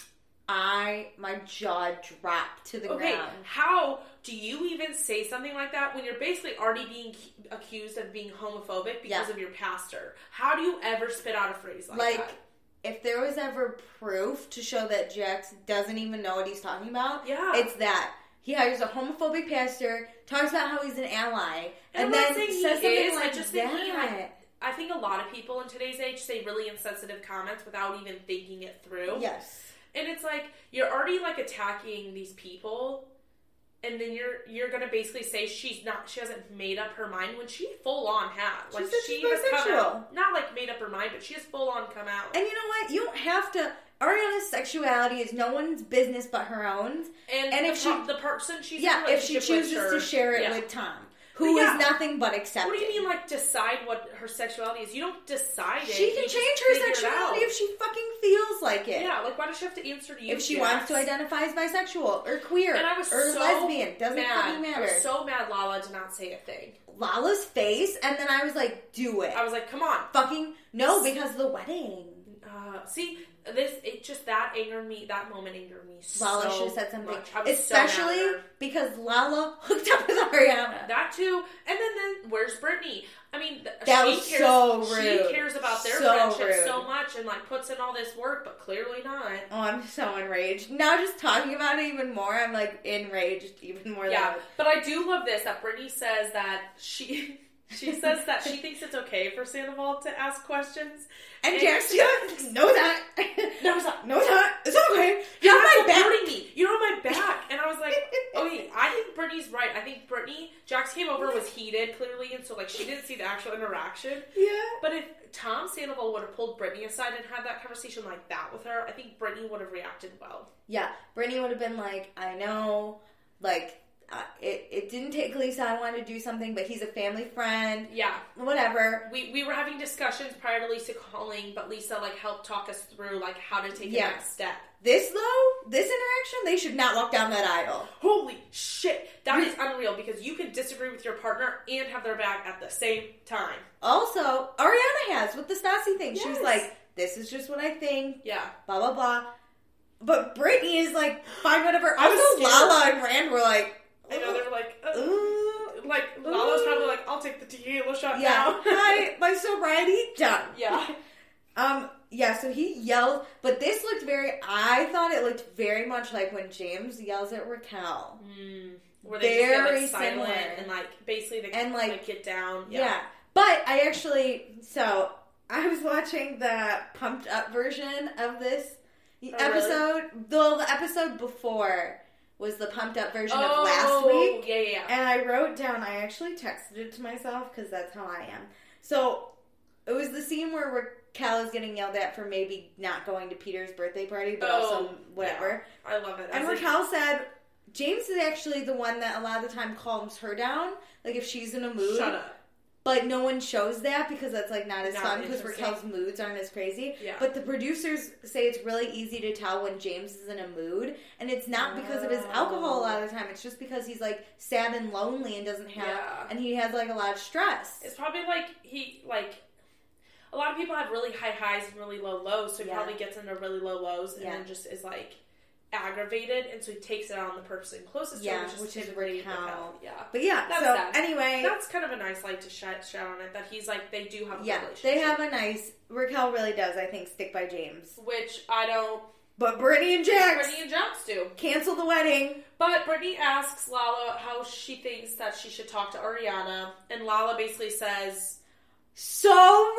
I, my jaw dropped to the okay, ground. How do you even say something like that when you're basically already being accused of being homophobic because yeah. of your pastor? How do you ever spit out a phrase like, like that? If there was ever proof to show that Jax doesn't even know what he's talking about, yeah. it's that. He hires a homophobic pastor, talks about how he's an ally, and, and then says something is, like I just that. Think he had, I think a lot of people in today's age say really insensitive comments without even thinking it through. Yes. And it's like, you're already, like, attacking these people, and then you're you're gonna basically say she's not, she hasn't made up her mind when she full on has. Like, she, she has come out, not, like, made up her mind, but she has full on come out. And you know what? You don't have to, Ariana's sexuality is no one's business but her own. And, and the, if she, the person she's yeah, in a if she relationship chooses with her, to share it yeah. with Tom. Who yeah. is nothing but accepting. What do you mean, like, decide what her sexuality is? You don't decide it. She can you change her sexuality if she fucking feels like it. Yeah, like, why does she have to answer to you? If she yes. wants to identify as bisexual or queer and I was or so lesbian, doesn't mad. fucking matter. I was so mad Lala did not say a thing. Lala's face, and then I was like, do it. I was like, come on. Fucking, no, because of the wedding. Uh, see, this, it just, that angered me, that moment angered me so Lala should have said something. much. I was Especially so mad because Lala hooked up with Ariana. That too. And then, then where's Brittany? I mean, that she was cares, so rude. She cares about their so friendship rude. so much and, like, puts in all this work, but clearly not. Oh, I'm so enraged. Now just talking about it even more, I'm, like, enraged even more. Yeah, than but I do love this, that Brittany says that she... She says that she thinks it's okay for Sandoval to ask questions. And, and Jax knows that. Knows that. Knows that. It's okay. You're You're not my supporting back. me. You're on my back. And I was like, okay, I think Brittany's right. I think Brittany, Jax came over, was heated, clearly, and so, like, she didn't see the actual interaction. Yeah. But if Tom Sandoval would have pulled Brittany aside and had that conversation like that with her, I think Brittany would have reacted well. Yeah. Brittany would have been like, I know, like... Uh, it, it didn't take Lisa. I wanted to do something, but he's a family friend. Yeah. Whatever. We we were having discussions prior to Lisa calling, but Lisa, like, helped talk us through, like, how to take yeah. the next step. This, though, this interaction, they should not walk down that aisle. Holy shit. That is unreal, because you can disagree with your partner and have their back at the same time. Also, Ariana has with the Stassi thing. Yes. She was like, this is just what I think. Yeah. Blah, blah, blah. But Brittany is like, fine, whatever. I was Also, scared. Lala and Rand were like, I know, they were like, uh, ooh, like, Lala's probably like, I'll take the tequila shot yeah, now. hi, my sobriety, done. Yeah. Um, yeah, so he yelled, but this looked very, I thought it looked very much like when James yells at Raquel. Mm. Where they very just get, like, silent similar. and, like, basically they and, like, like, get down. Yeah. Yeah. But I actually, so, I was watching the pumped up version of this oh, episode. Really? The, the episode before was the pumped up version oh, of last week. Yeah, yeah, yeah. And I wrote down, I actually texted it to myself because that's how I am. So, it was the scene where Raquel is getting yelled at for maybe not going to Peter's birthday party, but oh, also whatever. Yeah. I love it. And Raquel like, said, James is actually the one that a lot of the time calms her down. Like, if she's in a mood. Shut up. But no one shows that because that's, like, not as not fun because Raquel's moods aren't as crazy. Yeah. But the producers say it's really easy to tell when James is in a mood. And it's not because of his alcohol a lot of the time. It's just because he's, like, sad and lonely and doesn't have... Yeah. And he has, like, a lot of stress. It's probably, like, he, like... A lot of people have really high highs and really low lows, so he yeah. probably gets into really low lows and yeah. then just is, like... aggravated, and so he takes it on the person closest yeah, to him, which is which is typically Raquel. Raquel. Yeah. But yeah, that's so sad. Anyway. That's kind of a nice light to shout, shout on it, that he's like, they do have a yeah, relationship. they have a nice, Raquel really does, I think, stick by James. Which I don't... But Brittany and Jax. Brittany and Jax do. Cancel the wedding. But Brittany asks Lala how she thinks that she should talk to Ariana, and Lala basically says... So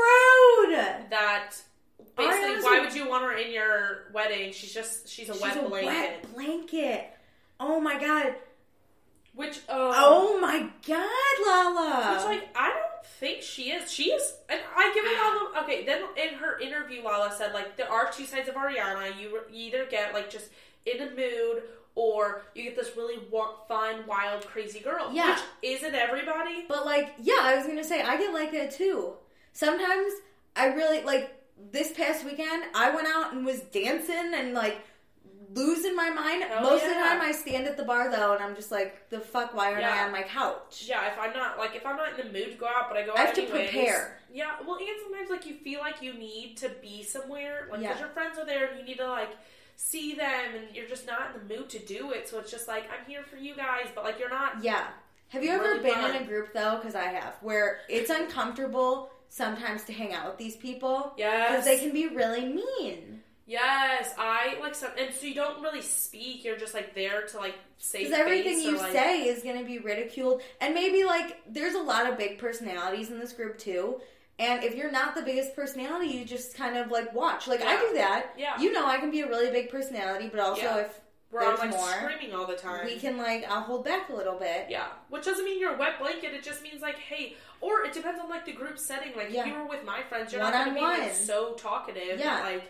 rude! That... Basically, Ariana's why a, would you want her in your wedding? She's just, she's a she's wet a blanket. wet blanket. Oh my god. Which, um, oh my god, Lala. Which, like, I don't think she is. She is, and I give it Lala, okay, then in her interview, Lala said, like, there are two sides of Ariana. You either get, like, just in a mood, or you get this really fun, wild, crazy girl. Yeah. Which isn't everybody. But, like, yeah, I was gonna say, I get like that too. Sometimes, I really, like, this past weekend, I went out and was dancing and, like, losing my mind. Hell Most yeah. of the time I stand at the bar, though, and I'm just like, the fuck, why aren't Yeah. I on my couch? Yeah, if I'm not, like, if I'm not in the mood to go out, but I go out I have to anyways. prepare. Yeah, well, and sometimes, like, you feel like you need to be somewhere, like, because Yeah. your friends are there, and you need to, like, see them, and you're just not in the mood to do it, so it's just like, I'm here for you guys, but, like, you're not... Yeah. Have you ever really been fun. in a group, though, because I have, where it's uncomfortable sometimes to hang out with these people? Yes. Because they can be really mean. Yes, I, like, some... And so you don't really speak, you're just, like, there to, like, save face. Because everything you or, like, say is going to be ridiculed. And maybe, like, there's a lot of big personalities in this group, too. And if you're not the biggest personality, you just kind of, like, watch. Like, Yeah. I do that. Yeah. You know I can be a really big personality, but also Yeah. if We're there's on, like, more, screaming all the time. we can, like, I'll hold back a little bit. Yeah, which doesn't mean you're a wet blanket. It just means, like, hey, or it depends on, like, the group setting. Like, Yeah. if you were with my friends, you're not going to be, One-on-one. like, so taltalkative. Yeah. That, like,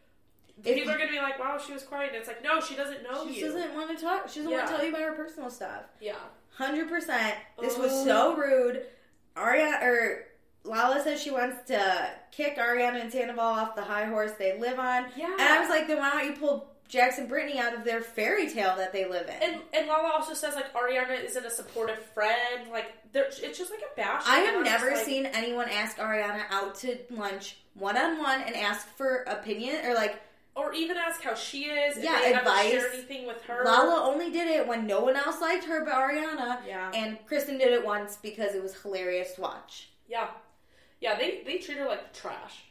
If people you- are going to be like, wow, she was quiet. And it's like, no, she doesn't know She you. doesn't want to talk. She doesn't want Yeah. to tell you about her personal stuff. Yeah. one hundred percent. This was Oh. so rude. Aria, or Lala says she wants to kick Ariana and Sandoval off the high horse they live on. Yeah. And I was like, then why don't you pull Jax and Brittany out of their fairy tale that they live in? And, and Lala also says, like, Ariana isn't a supportive friend. Like, there- it's just, like, a bash. I and have I'm just never like, seen anyone ask Ariana out to lunch one-on-one and ask for opinion or, like, Or even ask how she is. If Yeah, they advice. Ever share anything with her. Lala only did it when no one else liked her but Ariana. Yeah. And Kristen did it once because it was hilarious to watch. Yeah. Yeah, they, they treat her like trash.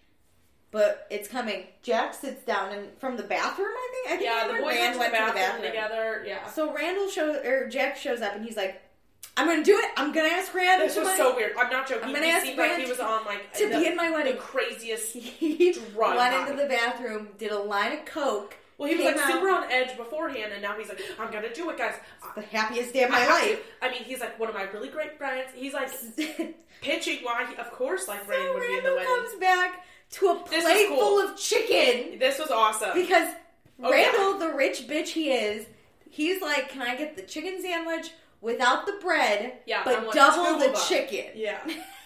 But it's coming. Jax sits down and from the bathroom, I think. I think Yeah, him the and boys Rand went to the bathroom, together. Yeah. So Randall shows, or Jax shows up and he's like, I'm going to do it. I'm going to ask Rand. This to was my- so weird. I'm not joking. I'm gonna he ask seemed like Rand he was on, like, to the, be in my wedding. the craziest He drug went high. into the bathroom, did a line of coke. Well, he was, came like, out, super on edge beforehand, and now he's like, I'm gonna do it, guys. the happiest day of I my have to. life. I mean, he's, like, one of my really great friends. He's, like, pitching why, he, of course, like, So Rand would be in the Randall wedding. comes back to a This plate is cool. full of chicken. This was awesome. Because Oh, Randall, the rich bitch he is, he's like, can I get the chicken sandwich without the bread, Yeah, I but want double two the of them. chicken? Yeah.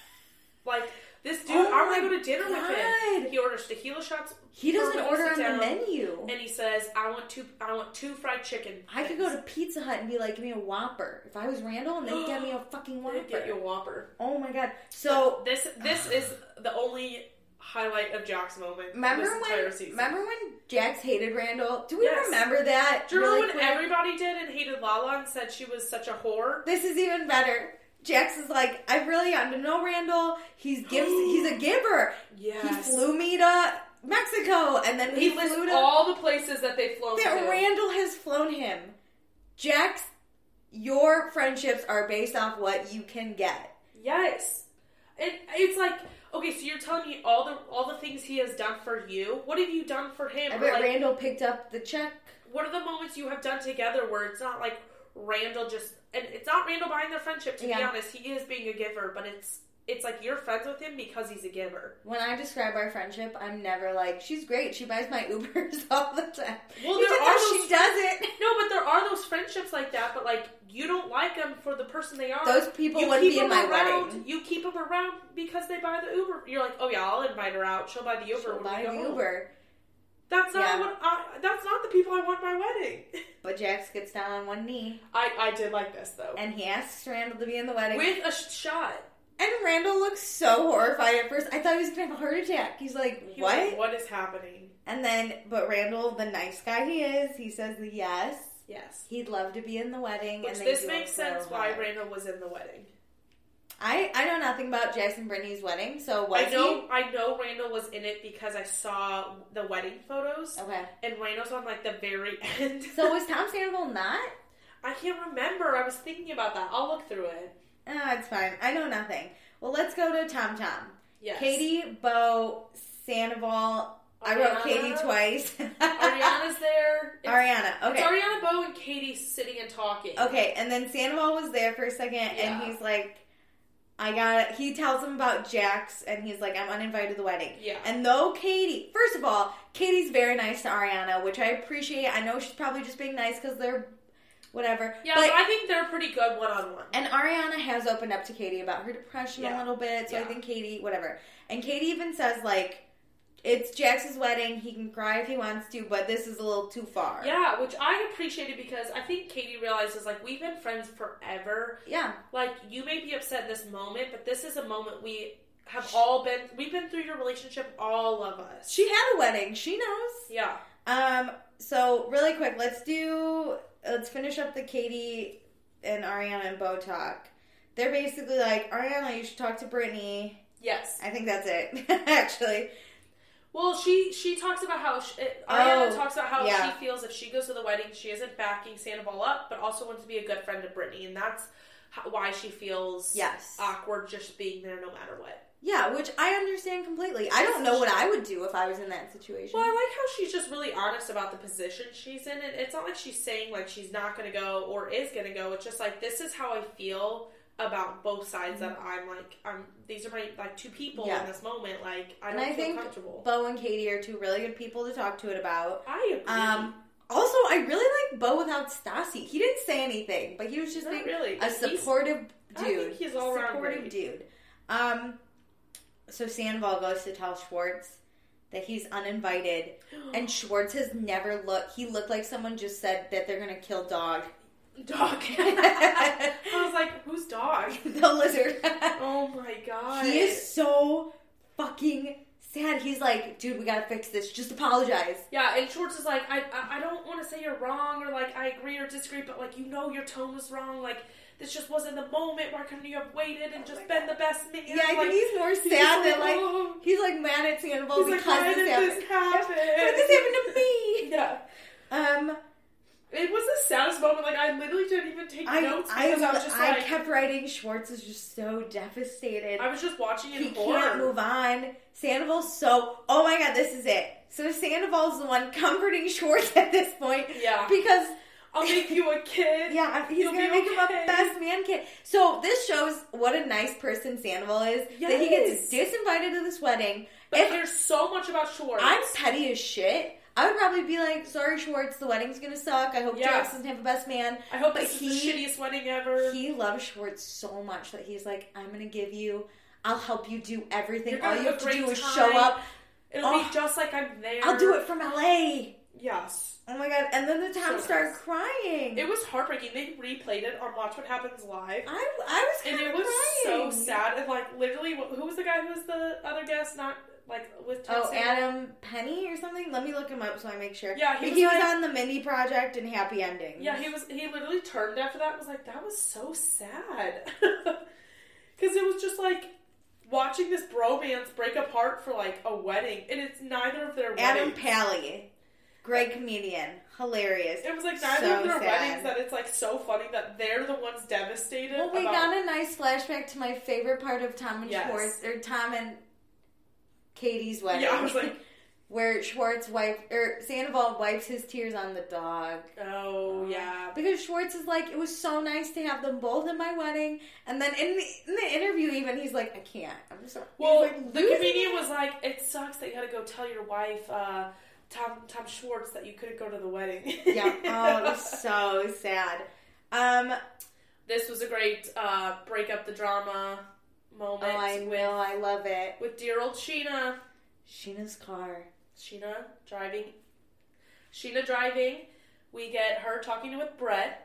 Like, this dude, Oh I want to my go to dinner with God. him. He orders tequila shots. He doesn't for when order we on sit the down, menu. And he says, I want two, I want two fried chicken. I could go to Pizza Hut and be like, give me a Whopper. If I was Randall, and they'd get me a fucking Whopper. They'd get you a Whopper. Oh my god. So, This this is the only highlight of Jack's moment remember this entire when, season. remember when Jax hated Randall? Do we Yes. remember that? Do you remember really when quick? everybody did and hated Lala and said she was such a whore? This is even better. Jax is like, I really gotten to know Randall. He's gives. He's a giver. Yes. He flew me to Mexico, and then we He lists flew to all the places that they've flown that to. Randall has flown him. Jax, your friendships are based off what you can get. Yes. It, it's like, okay, so you're telling me all the all the things he has done for you. What have you done for him? I Or, bet like, Randall picked up the check. what are the moments you have done together where it's not like Randall just, and it's not Randall buying their friendship, to be Yeah. honest. He is being a giver, but it's it's like you're friends with him because he's a giver. When I describe our friendship, I'm never like, she's great. She buys my Ubers all the time. Well, Even there though are she those- doesn't. No, but there are those friendships like that, but like you don't like them for the person they are. Those people you wouldn't keep be in them my around, wedding. You keep them around because they buy the Uber. You're like, oh yeah, I'll invite her out. She'll buy the Uber. She'll when buy we go the home. Uber. That's not Yeah. what. I, that's not the people I want at my wedding. But Jax gets down on one knee, I I did like this though. and he asks Randall to be in the wedding. With a sh- shot. And Randall looks so horrified at first. I thought he was going to have a heart attack. He's like, He was what? like, what is happening? And then, but Randall, the nice guy he is, he says yes. Yes. He'd love to be in the wedding. Which and they this do makes it so sense why hard. Randall was in the wedding. I, I know nothing about Jax and Brittany's wedding, so was I know I know Randall was in it because I saw the wedding photos. he? Okay. And Randall's on like the very end. So was Tom Sandoval not? I can't remember. I was thinking about that. I'll look through it. Oh, it's fine. I know nothing. Well, let's go to Tom Tom. Yes. Katie, Bo, Sandoval. I wrote Ariana? Katie twice. Ariana's there. It's, Ariana. Okay. It's Ariana, Bo, and Katie sitting and talking. Okay, and then Sandoval was there for a second, Yeah. and he's like, I got he tells him about Jax, and he's like, I'm uninvited to the wedding. Yeah. And though Katie, first of all, Katie's very nice to Ariana, which I appreciate. I know she's probably just being nice because they're whatever. Yeah, but, but I think they're pretty good one-on-one. and Ariana has opened up to Katie about her depression Yeah. a little bit, so I Yeah. think Katie, whatever. And Katie even says, like, it's Jax's wedding. He can cry if he wants to, but this is a little too far. Yeah, which I appreciated because I think Katie realizes, like, we've been friends forever. Yeah. Like, you may be upset in this moment, but this is a moment we have all been, we've been through your relationship, all of us. She had a wedding. She knows. Yeah. Um, so, really quick, let's do, let's finish up the Katie and Ariana and Beau talk. They're basically like, Ariana, you should talk to Brittany. Yes. I think that's it, actually. Well, she she talks about how she, Ariana oh, talks about how yeah. she feels if she goes to the wedding, she isn't backing Sandoval up, but also wants to be a good friend to Brittany, and that's how, why she feels yes. awkward just being there no matter what. Yeah, which I understand completely. I don't know what I would do if I was in that situation. Well, I like how she's just really honest about the position she's in, and it's not like she's saying like she's not going to go or is going to go. It's just like, this is how I feel about both sides, that I'm like, I'm, these are my, like, two people yeah. in this moment, like, I don't and I feel think comfortable. Beau and Katie are two really good people to talk to it about. I agree. Um, also, I really like Beau without Stassi. He didn't say anything, but he was just being really. a supportive he's, dude. I think he's all around supportive great. dude. Um, so Sandoval goes to tell Schwartz that he's uninvited, and Schwartz has never looked, he looked like someone just said that they're gonna kill Dog. Dog. I was like, who's Dog? The lizard. Oh my god. He is so fucking sad. He's like, dude, we gotta fix this. Just apologize. Yeah, and Schwartz is like, I I, I don't want to say you're wrong, or like, I agree or disagree, but like, you know your tone was wrong. Like, this just wasn't the moment. Why couldn't you have waited and just been the best man? Yeah, I like, think he's more sad he's than like, oh. he's like mad at Sandoval he's because like, why this did happened. this happen? Why did this happen to me? Yeah. Um... It was the saddest moment. Like, I literally didn't even take I, notes I, because I, I was just I like... I kept writing, Schwartz is just so devastated. I was just watching in he horror. He can't move on. Sandoval's so... Oh my god, this is it. So Sandoval's the one comforting Schwartz at this point. Yeah. Because... I'll make you a kid. Yeah, he's You'll going to make okay. him a best man kid. So this shows what a nice person Sandoval is. Yes. That he gets disinvited to this wedding. But if cares so much about Schwartz. I'm petty as shit. I would probably be like, sorry, Schwartz, the wedding's gonna suck. I hope yeah. Jax doesn't have a best man. I hope but this he, is the shittiest wedding ever. He loves Schwartz so much that he's like, I'm gonna give you, I'll help you do everything. You're All you have to do time. is show up. It'll oh, be just like I'm there. I'll do it from L A. Yes. Oh my god. And then the Tom so started nice. crying. It was heartbreaking. They replayed it on Watch What Happens Live. I, I was And it was crying. so sad. And like, literally, who was the guy who was the other guest? Not... Like with oh Adam Penny or something. Let me look him up so I make sure. Yeah, he, was, he like, was on the Mindy Project and Happy Endings. Yeah, he was. He literally turned after that and was like, "That was so sad," because it was just like watching this bromance break apart for like a wedding, and it's neither of their Adam weddings. Pally, great comedian, hilarious. It was like neither so of their sad. weddings that it's like so funny that they're the ones devastated. Well, we about... got a nice flashback to my favorite part of Tom and yes. Schwartz, or Tom and Katie's wedding. Yeah, I was like, where Schwartz wiped, or Sandoval wipes his tears on the dog. oh yeah, because Schwartz is like, it was so nice to have them both in my wedding, and then in the, in the interview even he's like, I can't. I'm sorry. Well, like, the comedian was like, it sucks that you had to go tell your wife, uh, Tom Tom Schwartz, that you couldn't go to the wedding. Yeah. Oh, it was so sad. Um, this was a great uh, break up the drama moment. Oh, I with, know. I love it. With dear old Sheena. Sheena's car. Sheena driving. Sheena driving. We get her talking with Brett.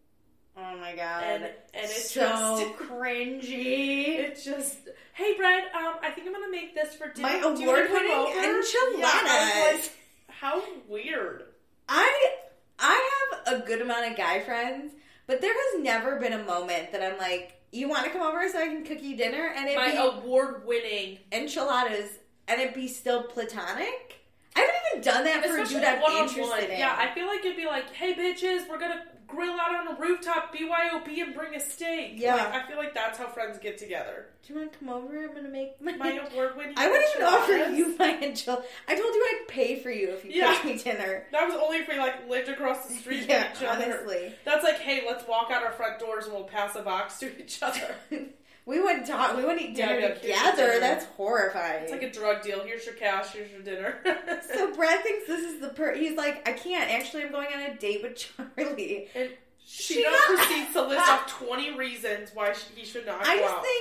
Oh my god. And, and it's so just cringy. It's just, hey Brett, um, I think I'm gonna make this for dinner. My Do you wanna come award-winning over? enchiladas. Yeah, I was like, how weird. I I have a good amount of guy friends, but there has never been a moment that I'm like, you want to come over so I can cook you dinner? And it'd My be award-winning enchiladas, and it'd be still platonic? I haven't even done that for Especially a dude I'm one-on-one. interested in. Yeah, I feel like it'd be like, hey bitches, we're gonna grill out on a rooftop, B Y O B, and bring a steak. Yeah. Like, I feel like that's how friends get together. Do you want to come over? I'm going to make my... My award-winning I wouldn't even offer enchiladas. you my enchilada. I told you I'd pay for you if you Yeah. cooked me dinner. That was only if we, like, lived across the street Yeah, from each other. honestly. That's like, hey, let's walk out our front doors and we'll pass a box to each other. We wouldn't talk. We wouldn't eat dinner Yeah, yeah, here's your together. dinner. That's horrifying. It's like a drug deal. Here's your cash. Here's your dinner. So Brad thinks this is the per. He's like, I can't. Actually, I'm going on a date with Charlie. And She Sheena not- proceeds to list off twenty reasons why she, he should not go I just out. think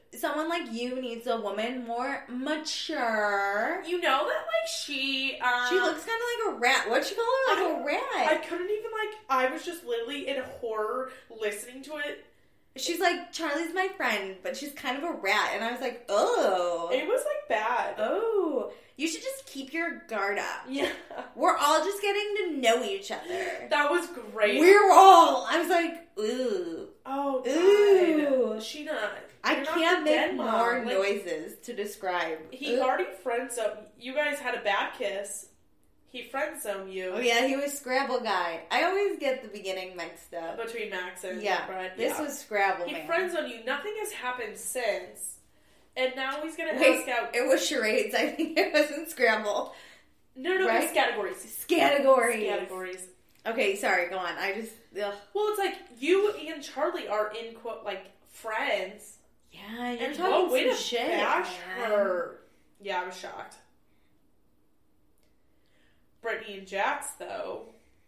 someone like you needs a woman more mature. You know that, like, she, um... She looks kind of like a rat. What'd she call her? Like I, a rat. I couldn't even, like... I was just literally in horror listening to it. She's like, Charlie's my friend, but she's kind of a rat. And I was like, oh. It was, like, bad. Oh. You should just keep your guard up. Yeah. We're all just getting to know each other. That was great. We're all... I was like, ooh. Oh, God. Ooh. Sheena, I can't make more like, noises to describe. He Ooh. already friend-zoned. You guys had a bad kiss. He friend-zoned you. Oh, yeah, he was Scrabble guy. I always get the beginning mixed up. Between Max and yeah, Brett. This yeah. was Scrabble, He man. friend-zoned you. Nothing has happened since. And now he's going to Wait, ask out... it was charades. I think it wasn't Scrabble. No, no, right? it's categories. Categories. Categories. Okay, sorry, go on. I just... Ugh. Well, it's like, you and Charlie are in, quote, like, friends. Yeah, you're and talking no way some to shit, bash man. her. Yeah, I was shocked. Brittany and Jax, though.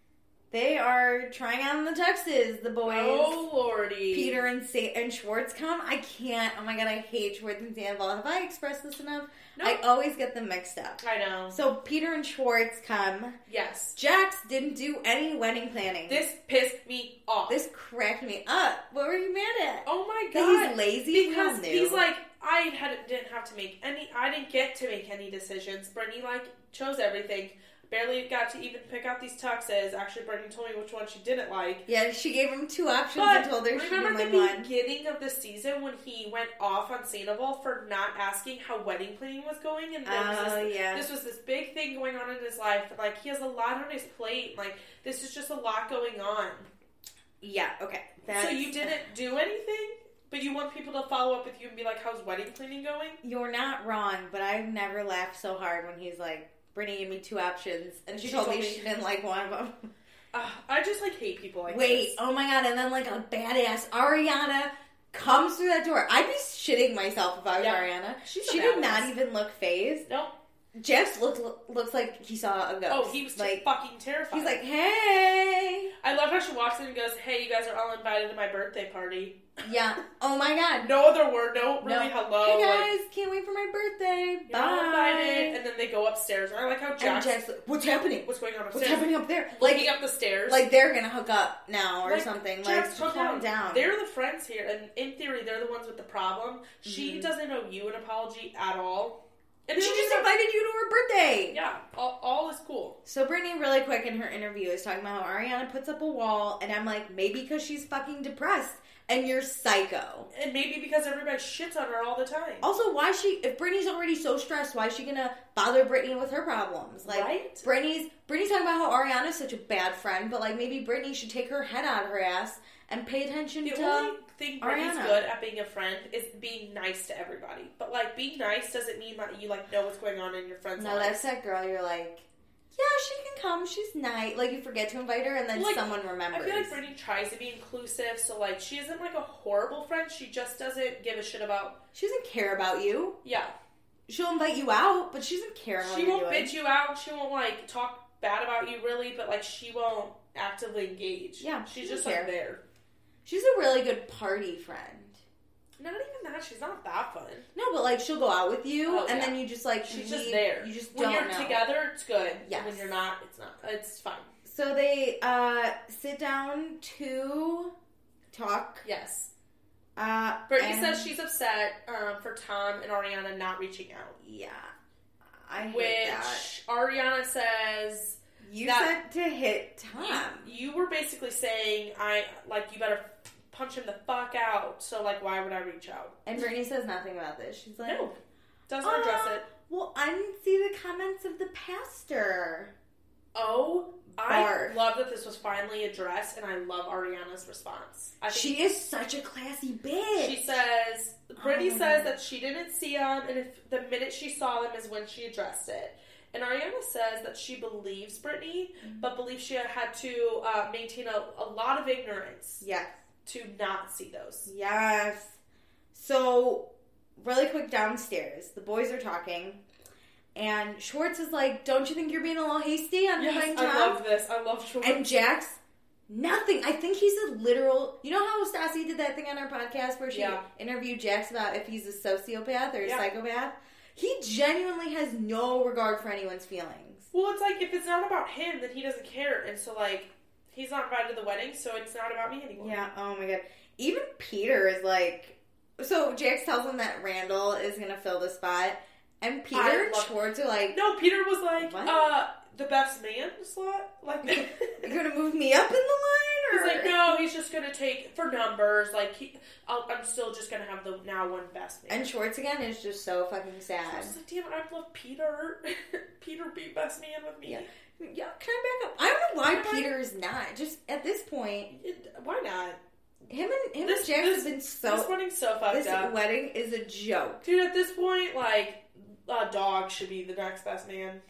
They are trying on the tuxes, the boys. Oh, lordy. Peter and Sa- and Schwartz come. I can't. Oh my god, I hate Schwartz and Sandoval. Have I expressed this enough? No. I always get them mixed up. I know. So Peter and Schwartz come. Yes. Jax didn't do any wedding planning. This pissed me off. This cracked me up. What were you mad at? Oh my That god. he's lazy? Because Hell no. he's like, I had didn't have to make any, I didn't get to make any decisions. Brittany, like, chose everything. Barely got to even pick out these tuxes. Actually, Brittany told me which one she didn't like. Yeah, she gave him two options But and told her she remember didn't the like one. beginning of the season when he went off on Sandoval for not asking how wedding planning was going, and there was Oh, this, yeah. this was this big thing going on in his life. Like, he has a lot on his plate. Like, this is just a lot going on. Yeah, okay. That's, So you didn't do anything, but you want people to follow up with you and be like, how's wedding planning going? You're not wrong, but I've never laughed so hard when he's like, Brittany gave me two options, and she, She told, told me me- she didn't like one of them. Uh, I just, like, hate people like Wait, this. oh my god, and then like a badass Ariana comes through that door. I'd be shitting myself if I was Yeah. Ariana. She's a she did badass. not even look phased. Nope. Jax looked looks like he saw a ghost. Oh, he was just like fucking terrified. he's like, hey, I love how she walks in and goes, hey, you guys are all invited to my birthday party. yeah. Oh my god. No other word, no really No. hello. Hey like, guys, can't wait for my birthday. you're all invited. Bye. And then they go upstairs. And I like how And Jax, Jax, like, what's happening? what's going on upstairs? What's happening up there? Looking Like, up the stairs. like they're gonna hook up now or Like, something. Jax, Like, calm calm down. down. They're the friends here, and in theory, they're the ones with the problem. She Mhm. doesn't owe you an apology at all. And And she then just we got- invited you to her birthday. Yeah, all, all is cool. So Brittany, really quick in her interview, is talking about how Ariana puts up a wall, and I'm like, maybe because she's fucking depressed, and you're psycho. And maybe because everybody shits on her all the time. Also, why is she, if Brittany's already so stressed, why is she gonna bother Brittany with her problems? Like, Right? Brittany's, Brittany's talking about how Ariana's such a bad friend, but like maybe Brittany should take her head out of her ass and pay attention The to only thing Brittany's Ariana. good at being a friend is being nice to everybody. But, like, being nice doesn't mean that you, like, know what's going on in your friend's No, life. that's that girl. You're like, yeah, she can come. She's nice. Like you forget to invite her, and then Like, someone remembers. I feel like Brittany tries to be inclusive, so, like, she isn't, like, a horrible friend. She just doesn't give a shit about... She doesn't care about you. Yeah. She'll invite you out, but she doesn't care what She you're won't doing. bitch you out. She won't, like, talk bad about you, really, but, like, she won't actively engage. Yeah, She's she just, doesn't like, care. there. She's a really good party friend. Not even that. She's not that fun. No, but like she'll go out with you, Oh, and yeah. then you just like She's leave. just there. You just when don't you're know. together, it's good. Yes. When you're not, it's not. It's fine. So they uh, sit down to talk. Yes. Uh, Brittany and- says she's upset um, for Tom and Ariana not reaching out. Yeah, I hate Which that. Ariana says You that- said to hit Tom. you, you were basically saying I like you better punch him the fuck out. So like, why would I reach out? And Brittany says nothing about this. She's like, No, doesn't address "Uh, it. Well, I didn't see the comments of the pastor. Oh, Barf. I love that this was finally addressed, and I love Ariana's response. I think She is such a classy bitch. She says, Brittany Oh my says God. that she didn't see them, and if the minute she saw them is when she addressed it. And Ariana says that she believes Brittany, Mm-hmm. but believes she had to uh, maintain a, a lot of ignorance Yes. to not see those. Yes. So, really quick downstairs, the boys are talking, and Schwartz is like, "Don't you think you're being a little hasty on Yes, playing I Tom?" love this. I love Schwartz. And Jax Nothing. I think he's a literal... You know how Stassi did that thing on our podcast where she yeah. interviewed Jax about if he's a sociopath or a yeah. psychopath? He genuinely has no regard for anyone's feelings. Well, it's like, if it's not about him, then he doesn't care. And so, like, he's not invited to the wedding, so it's not about me anymore. Yeah, oh my god. Even Peter is like... So, Jax tells him that Randall is going to fill the spot. And Peter and love- Schwartz are like... No, Peter was like, what? uh... the best man slot? Like, you're gonna move me up in the line? Or? He's like, no, he's just gonna take for numbers. Like, he, I'll, I'm still just gonna have the now one best man. And Schwartz again is just so fucking sad. So I was like, damn it, I'd love Peter. Peter be best man with me. Yeah. yeah, can I back up? I don't know why Peter is not. Just at this point, it, why not? Him and him this, and Jax this, have been so. This wedding's so fucked this up. This wedding is a joke, dude. At this point, like. Uh, dog should be the next best man.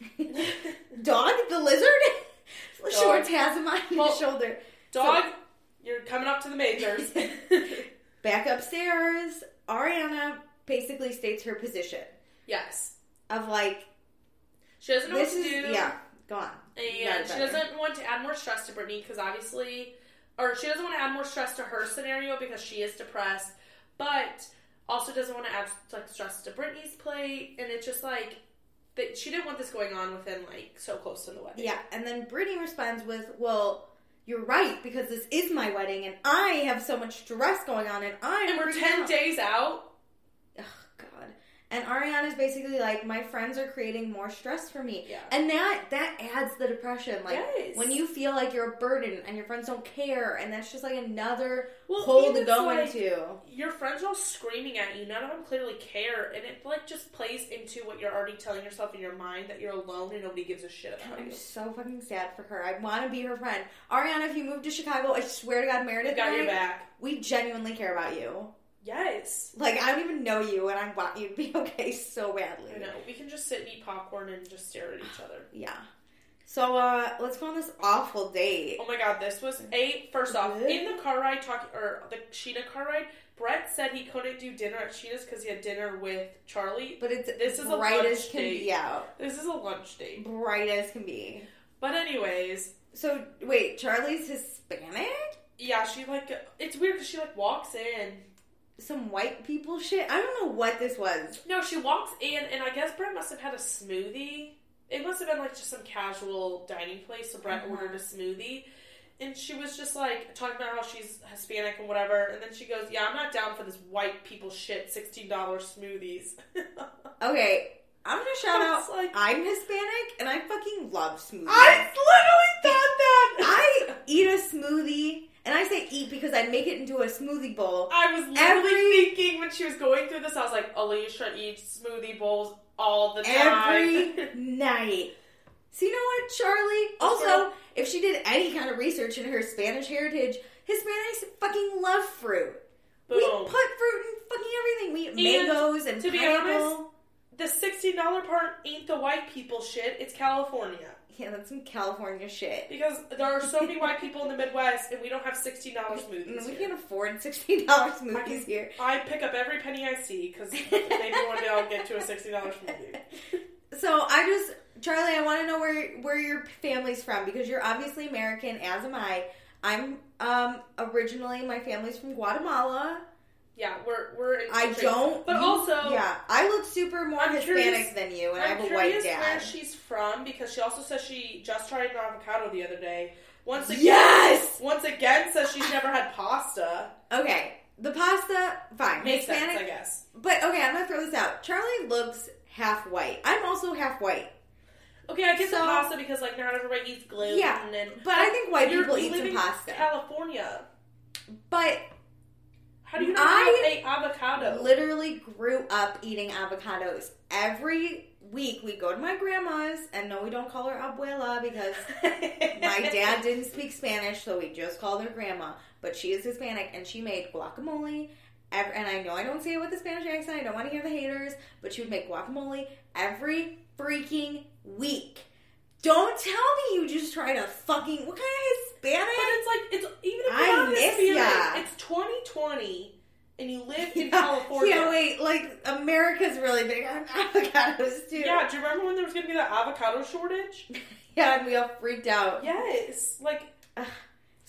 Dog? The lizard? Dog. Schwartz has him on well, his shoulder. Dog, so, you're coming up to the majors. Back upstairs, Ariana basically states her position. Yes. Of like... She doesn't know what to is, do. Yeah, go on. And she doesn't want to add more stress to Brittany because obviously... Or she doesn't want to add more stress to her scenario because she is depressed. But... Also doesn't want to add like stress to Brittany's plate, and it's just like that she didn't want this going on within like so close to the wedding. Yeah, and then Brittany responds with, "Well, you're right because this is my wedding, and I have so much stress going on, and I'm and we're ten out. days out." Oh God! And Ariana's basically like, "My friends are creating more stress for me," yeah. and that that adds the depression. Like yes. when you feel like you're a burden and your friends don't care, and that's just like another well, hole to go like, into. Your friends are all screaming at you. None of them clearly care, and it like just plays into what you're already telling yourself in your mind that you're alone and nobody gives a shit about I'm you. so fucking sad for her. I want to be her friend. Ariana, if you move to Chicago, I swear to God, Meredith, got and your I, back. We genuinely care about you. Yes. Like, I don't even know you, and I want you to be okay so badly. I know. We can just sit and eat popcorn and just stare at each other. Yeah. So, uh, let's go on this awful date. Oh my God, this was a, first off, what? In the car ride, talking, or the Sheena car ride, Brett said he couldn't do dinner at Sheena's because he had dinner with Charlie. But it's this is bright a as lunch can date. be out. This is a lunch date. Bright as can be. But anyways. So, wait, Charlie's Hispanic? Yeah, she like, it's weird because she like walks in. Some white people shit? I don't know what this was. No, she walks in, and I guess Brett must have had a smoothie. It must have been like just some casual dining place, so Brett uh-huh. ordered a smoothie. And she was just like, talking about how she's Hispanic and whatever, and then she goes, yeah, I'm not down for this white people shit, sixteen dollars smoothies. Okay, I'm gonna shout out, like, I'm Hispanic, and I fucking love smoothies. I literally thought that! I eat a smoothie, and I say eat because I make it into a smoothie bowl. I was literally Every, thinking when she was going through this, I was like, Alicia eats smoothie bowls all the time. Every night. So you know what, Charlie? Also, if she did any kind of research into her Spanish heritage, Hispanics fucking love fruit. Boom. We put fruit in fucking everything. We eat and mangoes and to pineapple. be honest, the sixteen dollars part ain't the white people shit. It's California. Yeah, that's some California shit. Because there are so many white people in the Midwest, and we don't have sixteen dollars smoothies. We here. can't afford sixteen dollars smoothies I can, here. I pick up every penny I see, because maybe one day I'll get to a sixteen dollars smoothie. So, I just... Charlie, I want to know where where your family's from, because you're obviously American, as am I. I'm, um, originally, my family's from Guatemala. Yeah, we're, we're in I don't... But you, also... Yeah, I look super more I'm Hispanic curious, than you, and I'm I have a white dad. where she's from, because she also says she just tried an avocado the other day. Once again, yes! Once again, says she's never had pasta. Okay, the pasta, fine. Makes Hispanic, sense, I guess. But, okay, I'm going to throw this out. Charlie looks half white. I'm also half white. Okay, I get so, the pasta because, like, not everybody eats gluten. Yeah, and, but I think white people eat some in pasta. California. But... How do you not I have a avocado? Literally grew up eating avocados. Every week we go to my grandma's, and no, we don't call her abuela because my dad didn't speak Spanish, so we just called her grandma. But she is Hispanic, and she made guacamole. Every, and I know I don't say it with a Spanish accent. I don't want to hear the haters, but she would make guacamole every freaking week. Don't tell me you just tried a fucking... What kind of Hispanic? But it's like, it's even if I you're not miss Hispanic, ya. it's twenty twenty, and you live in yeah, California. Yeah, wait, like, America's really big on avocados, too. Yeah, do you remember when there was going to be that avocado shortage? Yeah, and we all freaked out. Yes. Like... Uh,